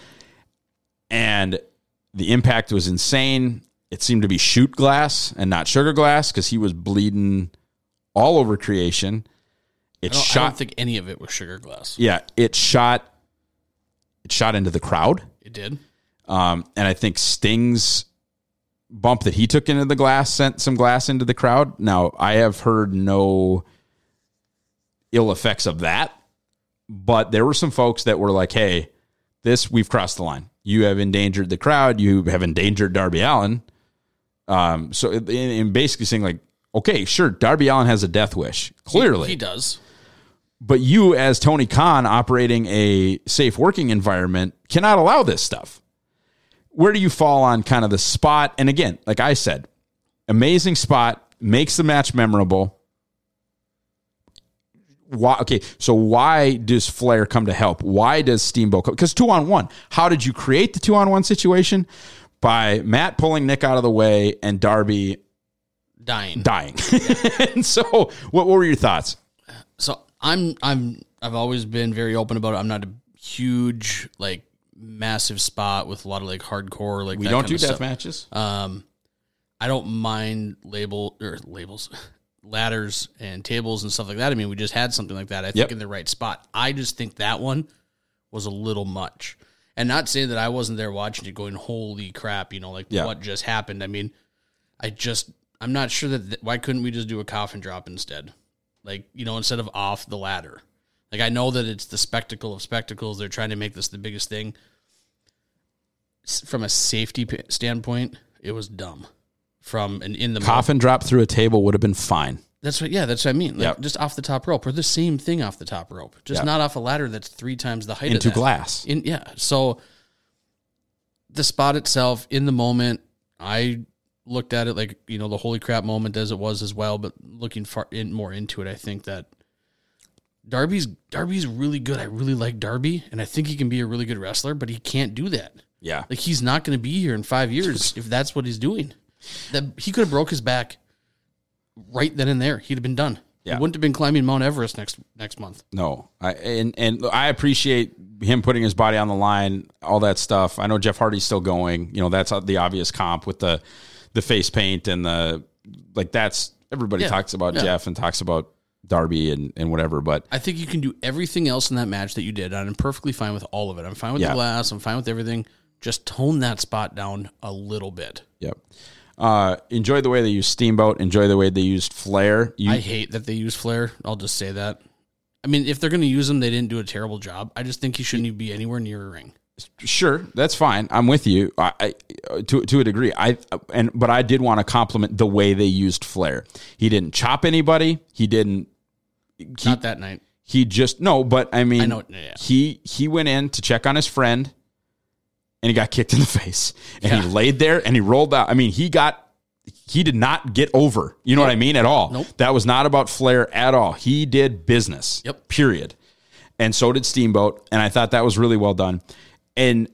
E: And the impact was insane. It seemed to be shoot glass and not sugar glass because he was bleeding all over creation. It
F: I don't,
E: shot.
F: I don't think any of it was sugar glass.
E: yeah, it shot. It shot into the crowd,
F: It did.
E: um, and I think Sting's bump that he took into the glass sent some glass into the crowd. Now, I have heard no ill effects of that, but there were some folks that were like, hey, this, we've crossed the line. You have endangered the crowd. You have endangered Darby Allin. Um, so in, in basically saying like, okay, sure, Darby Allin has a death wish. Clearly.
F: He, he does.
E: But you, as Tony Khan, operating a safe working environment, cannot allow this stuff. Where do you fall on kind of the spot? And again, like I said, amazing spot, makes the match memorable. Why? Okay, so why does Flair come to help? Why does Steamboat come? Because two on one. How did you create the two on one situation? By Matt pulling Nick out of the way and Darby
F: dying.
E: Dying. And so, what, what were your thoughts?
F: So I'm I'm I've always been very open about it. I'm not a huge like massive spot with a lot of like hardcore like
E: We
F: that
E: don't
F: kind
E: do
F: of
E: death
F: stuff.
E: matches.
F: Um, I don't mind label or labels, ladders and tables and stuff like that. I mean, we just had something like that. I think
E: Yep.
F: in the right spot. I just think that one was a little much, and not saying that I wasn't there watching it, going, "Holy crap!" You know, like
E: Yeah.
F: what just happened. I mean, I just I'm not sure that th- why couldn't we just do a coffin drop instead? Like, you know, instead of off the ladder. Like, I know that it's the spectacle of spectacles. They're trying to make this the biggest thing. S- From a safety p- standpoint, it was dumb. From an in the
E: Coffin drop through a table would have been fine.
F: That's what. Yeah, that's what I mean. Like,
E: Yep.
F: just off the top rope, or the same thing off the top rope, just
E: Yep.
F: not off a ladder that's three times the height
E: Into
F: of that.
E: glass.
F: In yeah, so the spot itself in the moment, I looked at it like, you know, the holy crap moment as it was as well. But looking far in more into it, I think that Darby's Darby's really good. I really like Darby, and I think he can be a really good wrestler. But he can't do that.
E: Yeah.
F: Like, he's not going to be here in five years if that's what he's doing. That he could have broke his back right then and there. He'd have been done.
E: Yeah.
F: He wouldn't have been climbing Mount Everest next next month.
E: No, I and and I appreciate him putting his body on the line, all that stuff. I know Jeff Hardy's still going. You know, that's the obvious comp with the the face paint and the like. That's everybody
F: Yeah.
E: talks about
F: Yeah.
E: Jeff and talks about Darby and and whatever. But
F: I think you can do everything else in that match that you did, and I'm perfectly fine with all of it. I'm fine with
E: Yeah.
F: the glass. I'm fine with everything. Just tone that spot down a little bit.
E: yep. Uh, enjoy the way they used Steamboat. Enjoy the way they used Flair. You,
F: I hate that they use Flair. I'll just say that. I mean, if they're going to use him, they didn't do a terrible job. I just think he shouldn't even be anywhere near a ring.
E: Sure, that's fine. I'm with you. I, I to to a degree. I and but I did want to compliment the way they used Flair. He didn't chop anybody. He didn't. He,
F: Not that night.
E: He just no. But I mean,
F: I know, yeah.
E: he he went in to check on his friend, and he got kicked in the face. And
F: Yeah.
E: he laid there and he rolled out. I mean, he got. He did not get over. You know what I mean? At all.
F: Nope.
E: That was not about Flair at all. He did business.
F: Yep.
E: Period. And so did Steamboat. And I thought that was really well done. And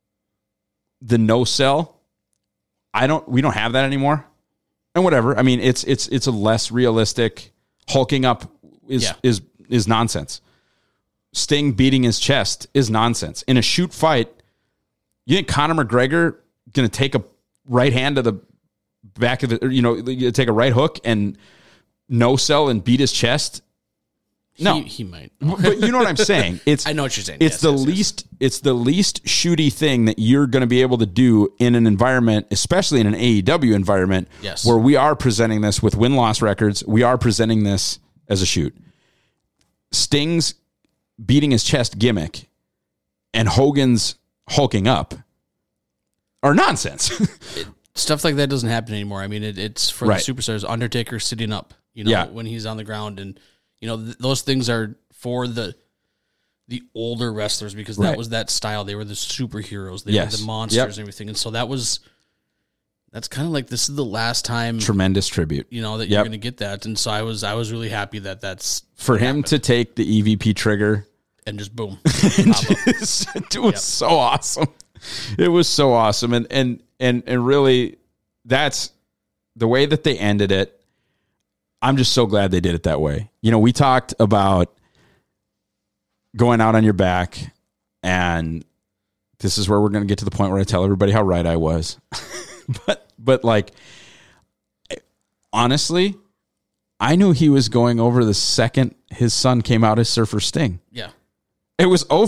E: the no sell, I don't. We don't have that anymore. And whatever. I mean, it's it's it's a less realistic. Hulking up is
F: Yeah.
E: is is nonsense. Sting beating his chest is nonsense. In a shoot fight, you think Conor McGregor going to take a right hand to the back of the, or, you know, take a right hook and no sell and beat his chest? No,
F: He, he might.
E: but you know what I'm saying. It's
F: I know what you're saying.
E: It's
F: Yes,
E: the
F: yes, yes.
E: least. It's the least shooty thing that you're going to be able to do in an environment, especially in an A E W environment,
F: Yes.
E: where we are presenting this with win loss records. We are presenting this as a shoot. Sting's beating his chest gimmick and Hogan's hulking up are nonsense.
F: Stuff like that doesn't happen anymore. I mean, it, it's for
E: Right.
F: the superstars. Undertaker sitting up, you know,
E: Yeah.
F: when he's on the ground, and you know th- those things are for the the older wrestlers because that
E: Right.
F: was that style. They were the superheroes. They
E: Yes.
F: were the monsters
E: Yep.
F: and everything. And so that was that's kind of like this is the last time
E: Tremendous tribute
F: you know that
E: Yep.
F: you're going to get that. And so I was I was really happy that that's
E: for him to take the E V P trigger.
F: and just boom.
E: And
F: pop up.
E: just- it was so awesome. It was so awesome. And, and, and, and really that's the way that they ended it. I'm just so glad they did it that way. You know, we talked about going out on your back, and this is where we're going to get to the point where I tell everybody how right I was. but, but like, honestly, I knew he was going over the second his son came out as Surfer Sting.
F: Yeah.
E: It was over.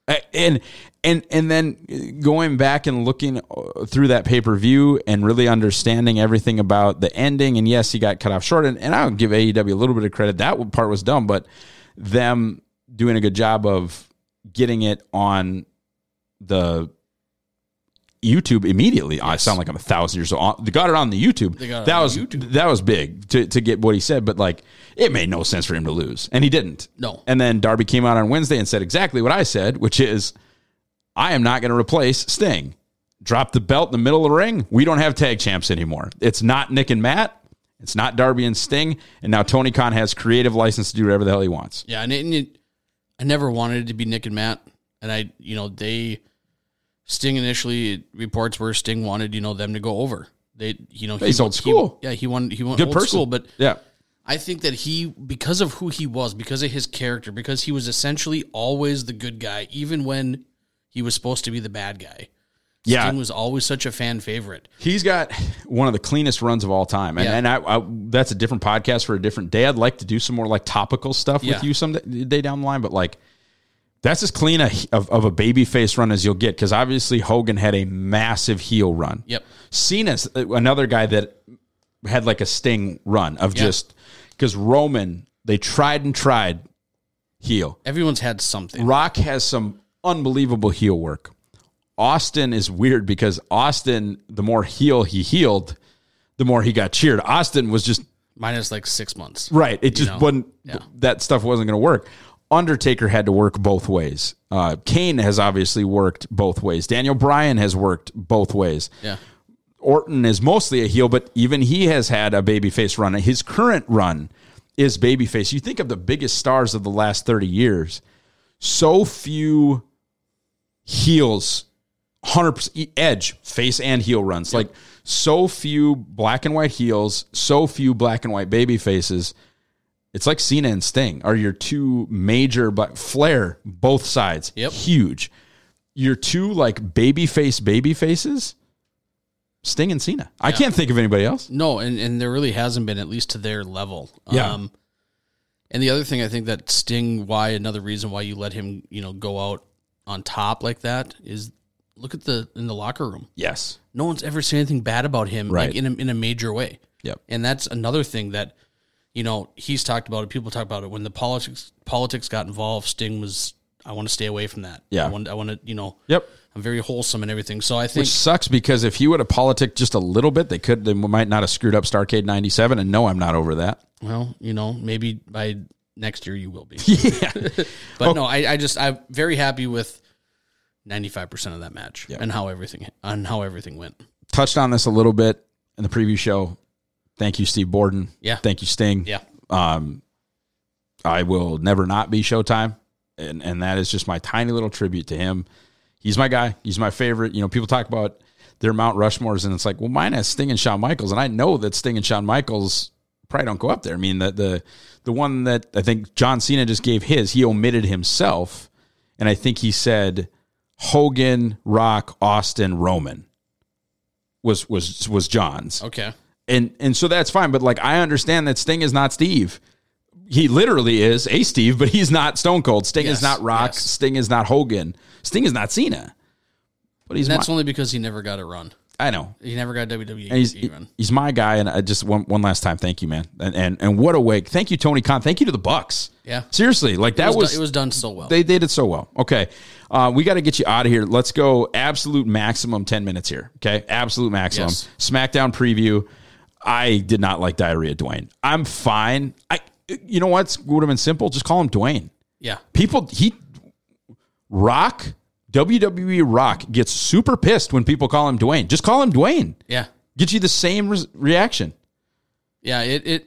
E: And and and then going back and looking through that pay-per-view and really understanding everything about the ending, and yes, he got cut off short, and, and I'll give A E W a little bit of credit. That part was dumb, but them doing a good job of getting it on the YouTube immediately. Yes. I sound like I'm a thousand years old. They got it on the YouTube.
F: That
E: on
F: was
E: YouTube. That was big to, to get what he said, but like it made no sense for him to lose, and he didn't.
F: No.
E: And then Darby came out on Wednesday and said exactly what I said, which is, I am not going to replace Sting. Drop the belt in the middle of the ring. We don't have tag champs anymore. It's not Nick and Matt. It's not Darby and Sting. And now Tony Khan has creative license to do whatever the hell he wants.
F: Yeah, and, it, and it, I never wanted it to be Nick and Matt, and I, you know, they. Sting initially reports where Sting wanted, you know, them to go over. They, you know,
E: he's old school.
F: He, yeah, he wanted he wanted
E: Good
F: old
E: person.
F: school, but
E: yeah,
F: I think that he, because of who he was, because of his character, because he was essentially always the good guy, even when he was supposed to be the bad guy.
E: Yeah.
F: Sting was always such a fan favorite.
E: He's got one of the cleanest runs of all time, and
F: Yeah.
E: and I, I that's a different podcast for a different day. I'd like to do some more like topical stuff
F: Yeah.
E: with you some day down the line, but like. That's as clean a, of, of a babyface run as you'll get, because obviously Hogan had a massive heel run.
F: Yep.
E: Cena's another guy that had like a Sting run of
F: Yeah.
E: just because Roman, they tried and tried heel.
F: Everyone's had something.
E: Rock has some unbelievable heel work. Austin is weird because Austin, the more heel he healed, the more he got cheered. Austin was just
F: Minus like six months.
E: right. It just
F: know?
E: wasn't,
F: Yeah.
E: that stuff wasn't going to work. Undertaker had to work both ways. Uh, Kane has obviously worked both ways. Daniel Bryan has worked both ways.
F: Yeah.
E: Orton is mostly a heel, but even he has had a babyface run. His current run is babyface. You think of the biggest stars of the last thirty years, so few heels, one hundred percent Edge, face and heel runs. Like so few black and white heels, so few black and white baby faces. It's like Cena and Sting are your two major, but Flair, both sides,
F: Yep.
E: huge. Your two like baby face baby faces, Sting and Cena. I
F: Yeah.
E: can't think of anybody else.
F: No, and, and there really hasn't been, at least to their level.
E: Yeah.
F: Um, and the other thing I think that Sting, why another reason why you let him, you know, go out on top like that is look at the in the locker room.
E: Yes.
F: No one's ever said anything bad about him,
E: Right.
F: like in a, in a major way.
E: Yep.
F: And that's another thing that, you know, he's talked about it. People talk about it when the politics politics got involved. Sting was, I want to stay away from that.
E: Yeah.
F: I want, I want to, you know,
E: Yep.
F: I'm very wholesome and everything. So I think
E: Which sucks because if he would have politicked just a little bit, they could they might not have screwed up Starrcade ninety-seven. And no, I'm not over that.
F: Well, you know, maybe by next year you will be.
E: Yeah.
F: But
E: Oh.
F: no, I, I just I'm very happy with ninety-five percent of that match
E: Yeah.
F: and how everything on how everything went.
E: Touched on this a little bit in the preview show. Thank you, Steve Borden.
F: Yeah.
E: Thank you, Sting.
F: Yeah.
E: Um, I will never not be Showtime, and and that is just my tiny little tribute to him. He's my guy. He's my favorite. You know, people talk about their Mount Rushmores, and it's like, well, mine has Sting and Shawn Michaels, and I know that Sting and Shawn Michaels probably don't go up there. I mean, the the the one that I think John Cena just gave his, he omitted himself, and I think he said Hogan, Rock, Austin, Roman was was was John's.
F: Okay.
E: And and so that's fine, but like I understand that Sting is not Steve. He literally is a Steve, but he's not Stone Cold. Sting
F: Yes,
E: is not Rock.
F: yes.
E: Sting is not Hogan. Sting is not Cena. But he's
F: And that's
E: my,
F: only because he never got a run.
E: I know.
F: He never got a W W E
E: And he's
F: run.
E: he's my guy, and I just one one last time, thank you, man, and and and what a wake! Thank you, Tony Khan. Thank you to the Bucks.
F: Yeah.
E: Seriously, like that
F: It was,
E: was
F: done, it was done so well.
E: they did it so well. Okay. Uh, we got to get you out of here. Let's go absolute maximum ten minutes here. Okay. Absolute maximum.
F: Yes.
E: SmackDown preview. I did not like Diarrhea Dwayne. I'm fine. I, you know what? Would have been simple. Just call him Dwayne.
F: yeah.
E: People, he, Rock, W W E Rock gets super pissed when people call him Dwayne. Just call him Dwayne.
F: Yeah.
E: Get you the same res- reaction.
F: Yeah. It, it,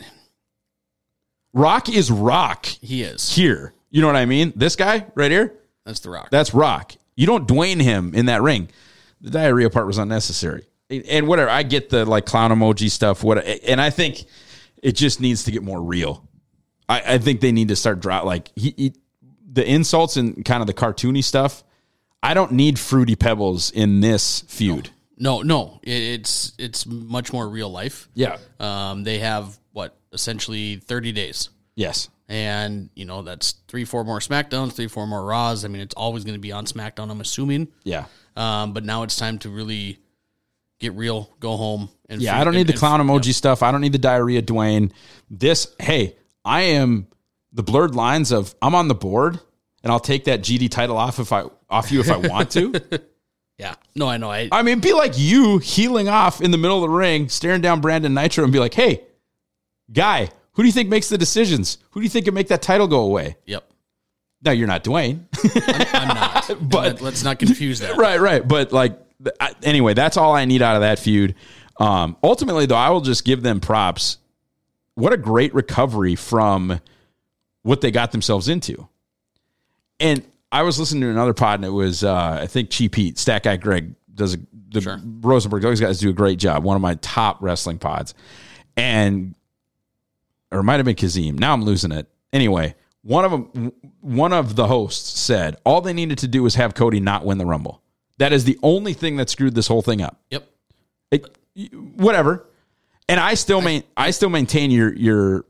E: Rock is Rock
F: he is.
E: here. You know what I mean? This guy right here.
F: That's the Rock.
E: That's Rock. You don't Dwayne him in that ring. The diarrhea part was unnecessary. And whatever, I get the like clown emoji stuff. What, and I think it just needs to get more real. I, I think they need to start drop like he, he, the insults and kind of the cartoony stuff. I don't need Fruity Pebbles in this feud.
F: no, no. It, it's it's much more real life.
E: Yeah.
F: Um, they have what essentially thirty days.
E: Yes.
F: And, you know, that's three, four more SmackDowns, three, four more Raws. I mean, it's always going to be on SmackDown, I'm assuming.
E: Yeah.
F: Um, but now it's time to really get real, go home. And
E: Yeah,
F: fig-
E: I don't need
F: and-
E: the
F: and-
E: clown emoji
F: yep.
E: stuff. I don't need the diarrhea Dwayne. This, hey, I am the blurred lines of I'm on the board and I'll take that G D title off if I off you if I want to.
F: Yeah. No, I know. I,
E: I mean, be like you healing off in the middle of the ring, staring down Brandon Nitro and be like, hey, guy, who do you think makes the decisions? Who do you think can make that title go away?
F: Yep.
E: No, you're not Dwayne.
F: I'm not.
E: But-
F: but let's not confuse that.
E: Right, right. But like, th- I- anyway, that's all I need out of that feud. Um, ultimately, though, I will just give them props. What a great recovery from what they got themselves into. And I was listening to another pod, and it was, uh, I think, Cheap Heat, Stat Guy Greg does a, the
F: Sure.
E: Rosenberg. Those guys do a great job. One of my top wrestling pods, and or it might have been Kazim. Now I'm losing it. Anyway, one of them, one of the hosts said all they needed to do was have Cody not win the Rumble. That is the only thing that screwed this whole thing up.
F: Yep.
E: It, whatever. And I still main, I still maintain your your.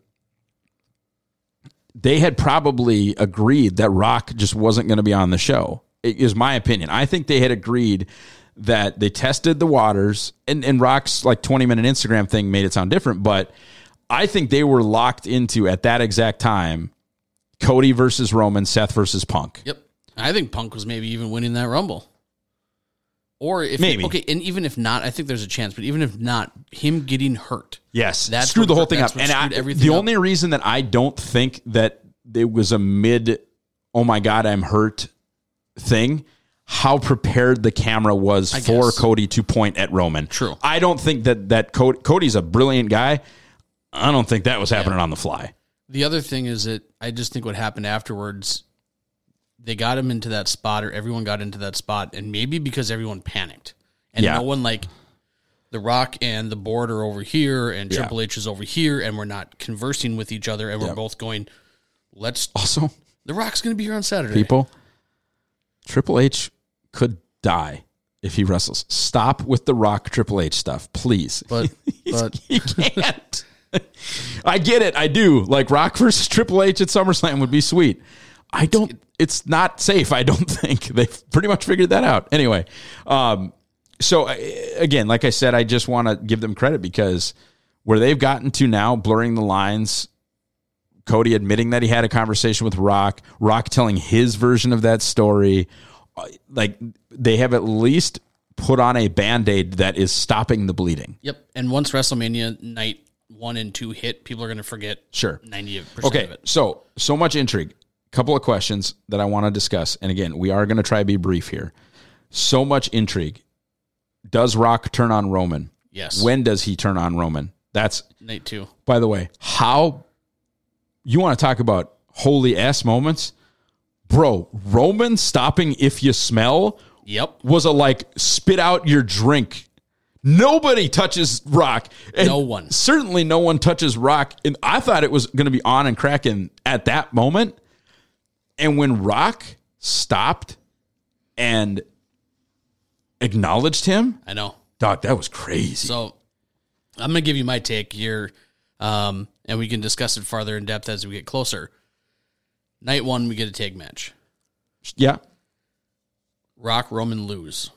E: They had probably agreed that Rock just wasn't going to be on the show. It is my opinion. I think they had agreed that they tested the waters, and, and Rock's like twenty minute Instagram thing made it sound different, but I think they were locked into at that exact time Cody versus Roman, Seth versus Punk.
F: Yep. I think Punk was maybe even winning that Rumble. Or if
E: Maybe.
F: okay, and even if not, I think there's a chance. But even if not, him getting hurt,
E: Yes,
F: That's
E: screwed
F: what-
E: the whole thing
F: that's
E: up.
F: what
E: And I,
F: screwed everything
E: the
F: up.
E: only reason that I don't think that it was a mid, oh my God, I'm hurt thing, how prepared the camera was
F: I
E: for
F: guess.
E: Cody to point at Roman.
F: True.
E: I don't think that that Cody, Cody's a brilliant guy. I don't think that was happening on the fly.
F: the other thing is that I just think what happened afterwards, they got him into that spot, or everyone got into that spot, and maybe because everyone panicked, and
E: Yeah.
F: no one like The Rock and the board are over here, and
E: Yeah.
F: Triple H is over here, and we're not conversing with each other, and we're
E: Yeah.
F: both going, let's.
E: Also,
F: The Rock's going to be here on Saturday.
E: people, Triple H could die if he wrestles. Stop with the Rock Triple H stuff, please.
F: But but
E: He can't. I get it. I do. Like Rock versus Triple H at SummerSlam would be sweet. I don't. It's not safe. I don't think they've pretty much figured that out. Anyway, um, so uh, again, like I said, I just want to give them credit because where they've gotten to now, blurring the lines. Cody admitting that he had a conversation with Rock. Rock telling his version of that story. Uh, Like they have at least put on a Band-Aid that is stopping the bleeding.
F: Yep. And once WrestleMania night one and two hit, people are going to forget
E: Sure.
F: ninety percent
E: Okay,
F: of it.
E: so so much intrigue. Couple of questions that I want to discuss. And again, we are going to try to be brief here. So much intrigue. Does Rock turn on Roman?
F: Yes.
E: When does he turn on Roman? That's,
F: Night two.
E: by the way, how you want to talk about holy ass moments? Bro, Roman stopping if you smell
F: Yep.
E: was a like spit out your drink. Nobody touches Rock. And
F: No one.
E: Certainly no one touches Rock. And I thought it was going to be on and cracking at that moment. And when Rock stopped and acknowledged him,
F: I know.
E: dog, that was crazy.
F: So I'm going to give you my take here, um, and we can discuss it farther in depth as we get closer. Night one, we get a tag match.
E: Yeah.
F: Rock, Roman lose.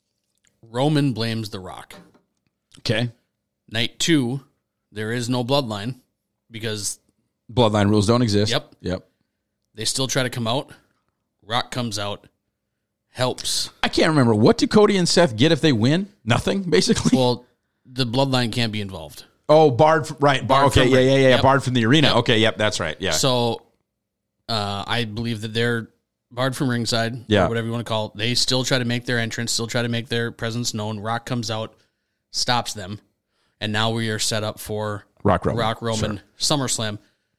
F: Roman blames The Rock.
E: Okay.
F: Night two, there is no bloodline because
E: Bloodline rules don't exist.
F: Yep.
E: Yep.
F: they still try to come out. Rock comes out, helps.
E: I can't remember. What do Cody and Seth get if they win? Nothing, basically.
F: Well, the bloodline can't be involved.
E: oh, barred. From, right. Bar,
F: Barred
E: okay.
F: from-
E: Yeah, yeah, yeah.
F: yep.
E: Barred from the arena.
F: Yep.
E: Okay. Yep. That's right. Yeah.
F: So uh, I believe that they're barred from ringside,
E: Yeah.
F: or whatever you want to call it. They still try to make their entrance, still try to make their presence known. Rock comes out, stops them, and now we are set up for
E: Rock Roman.
F: Rock Roman SummerSlam.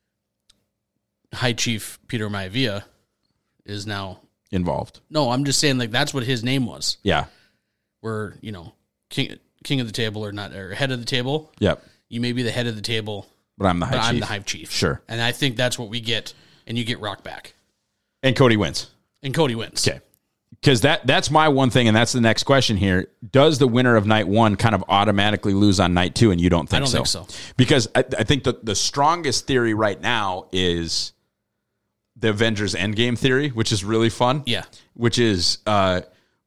F: High Chief Peter Maivia is now
E: Involved.
F: no. I'm just saying, like that's what his name was.
E: Yeah.
F: We're you know king king of the table or not or head of the table.
E: Yep.
F: You may be the head of the table,
E: But I'm the high
F: but
E: chief.
F: I'm the High Chief.
E: Sure.
F: And I think that's what we get, and you get Rock back,
E: And Cody wins.
F: and Cody wins.
E: Okay. Because that that's my one thing, and that's the next question here. Does the winner of night one kind of automatically lose on night two, and you don't think
F: I don't
E: so?
F: think so.
E: Because I, I think the, the strongest theory right now is the Avengers Endgame theory, which is really fun.
F: Yeah.
E: Which is uh,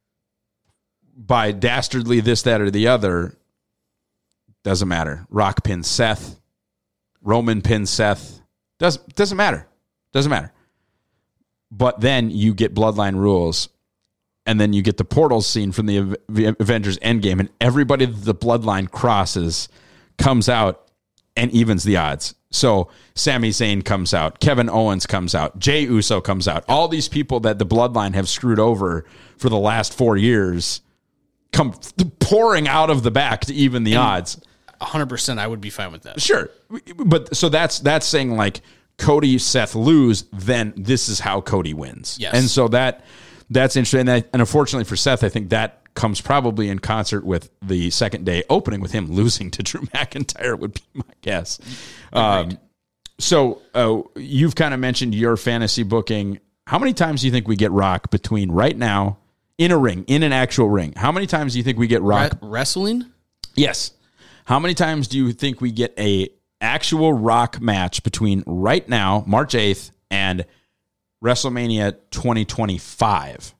E: by dastardly this, that, or the other, doesn't matter. Rock pins Seth. Roman pins Seth. Does, doesn't matter. Doesn't matter. But then you get Bloodline rules, and then you get the portals scene from the Avengers Endgame, and everybody that the Bloodline crosses comes out and evens the odds. So Sami Zayn comes out, Kevin Owens comes out, Jey Uso comes out. All these people that the Bloodline have screwed over for the last four years come pouring out of the back to even the
F: and
E: odds.
F: one hundred percent I would be fine with that.
E: Sure. But so that's that's saying like Cody, Seth lose, then this is how Cody wins.
F: Yes.
E: And so that that's interesting. And, that, and unfortunately for Seth, I think that comes probably in concert with the second day opening with him losing to Drew McIntyre would be my guess. Um, so uh, you've kind of mentioned your fantasy booking. How many times do you think we get Rock between right now in a ring, in an actual ring? How many times do you think we get Rock?
F: Re- wrestling?
E: Yes. How many times do you think we get a actual Rock match between right now, March eighth, and WrestleMania twenty twenty-five?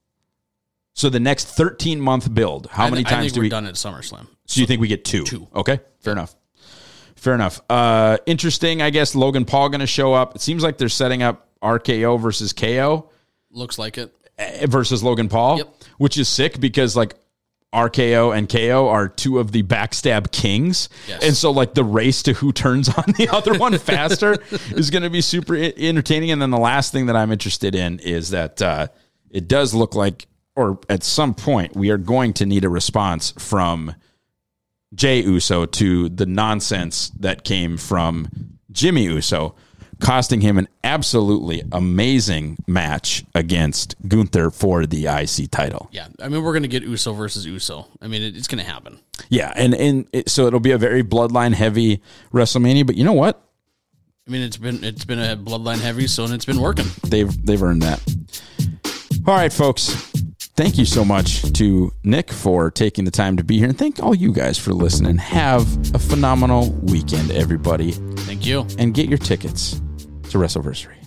E: So the next thirteen-month build, how
F: I,
E: many
F: I
E: times
F: think
E: do
F: we're
E: we...
F: done at SummerSlam.
E: So you think we get two?
F: Two.
E: Okay, fair enough. Fair enough. Uh, interesting, I guess, Logan Paul going to show up. It seems like they're setting up R K O versus K O.
F: Looks like it.
E: Versus Logan Paul,
F: Yep.
E: Which is sick because, like, R K O and K O are two of the backstab kings.
F: Yes.
E: And so, like, the race to who turns on the other one faster is going to be super I- entertaining. And then the last thing that I'm interested in is that uh, it does look like, or at some point, we are going to need a response from Jey Uso to the nonsense that came from Jimmy Uso, costing him an absolutely amazing match against Gunther for the I C title.
F: Yeah. I mean, we're going to get Uso versus Uso. I mean, it, it's going to happen.
E: Yeah, and, and it, so it'll be a very bloodline-heavy WrestleMania, but you know what?
F: I mean, it's been it's been a bloodline heavy, so and it's been working.
E: They've they've earned that. All right, folks. Thank you so much to Nick for taking the time to be here, and thank all you guys for listening. Have a phenomenal weekend, everybody,
F: Thank you.
E: and get your tickets to WrestleVersary.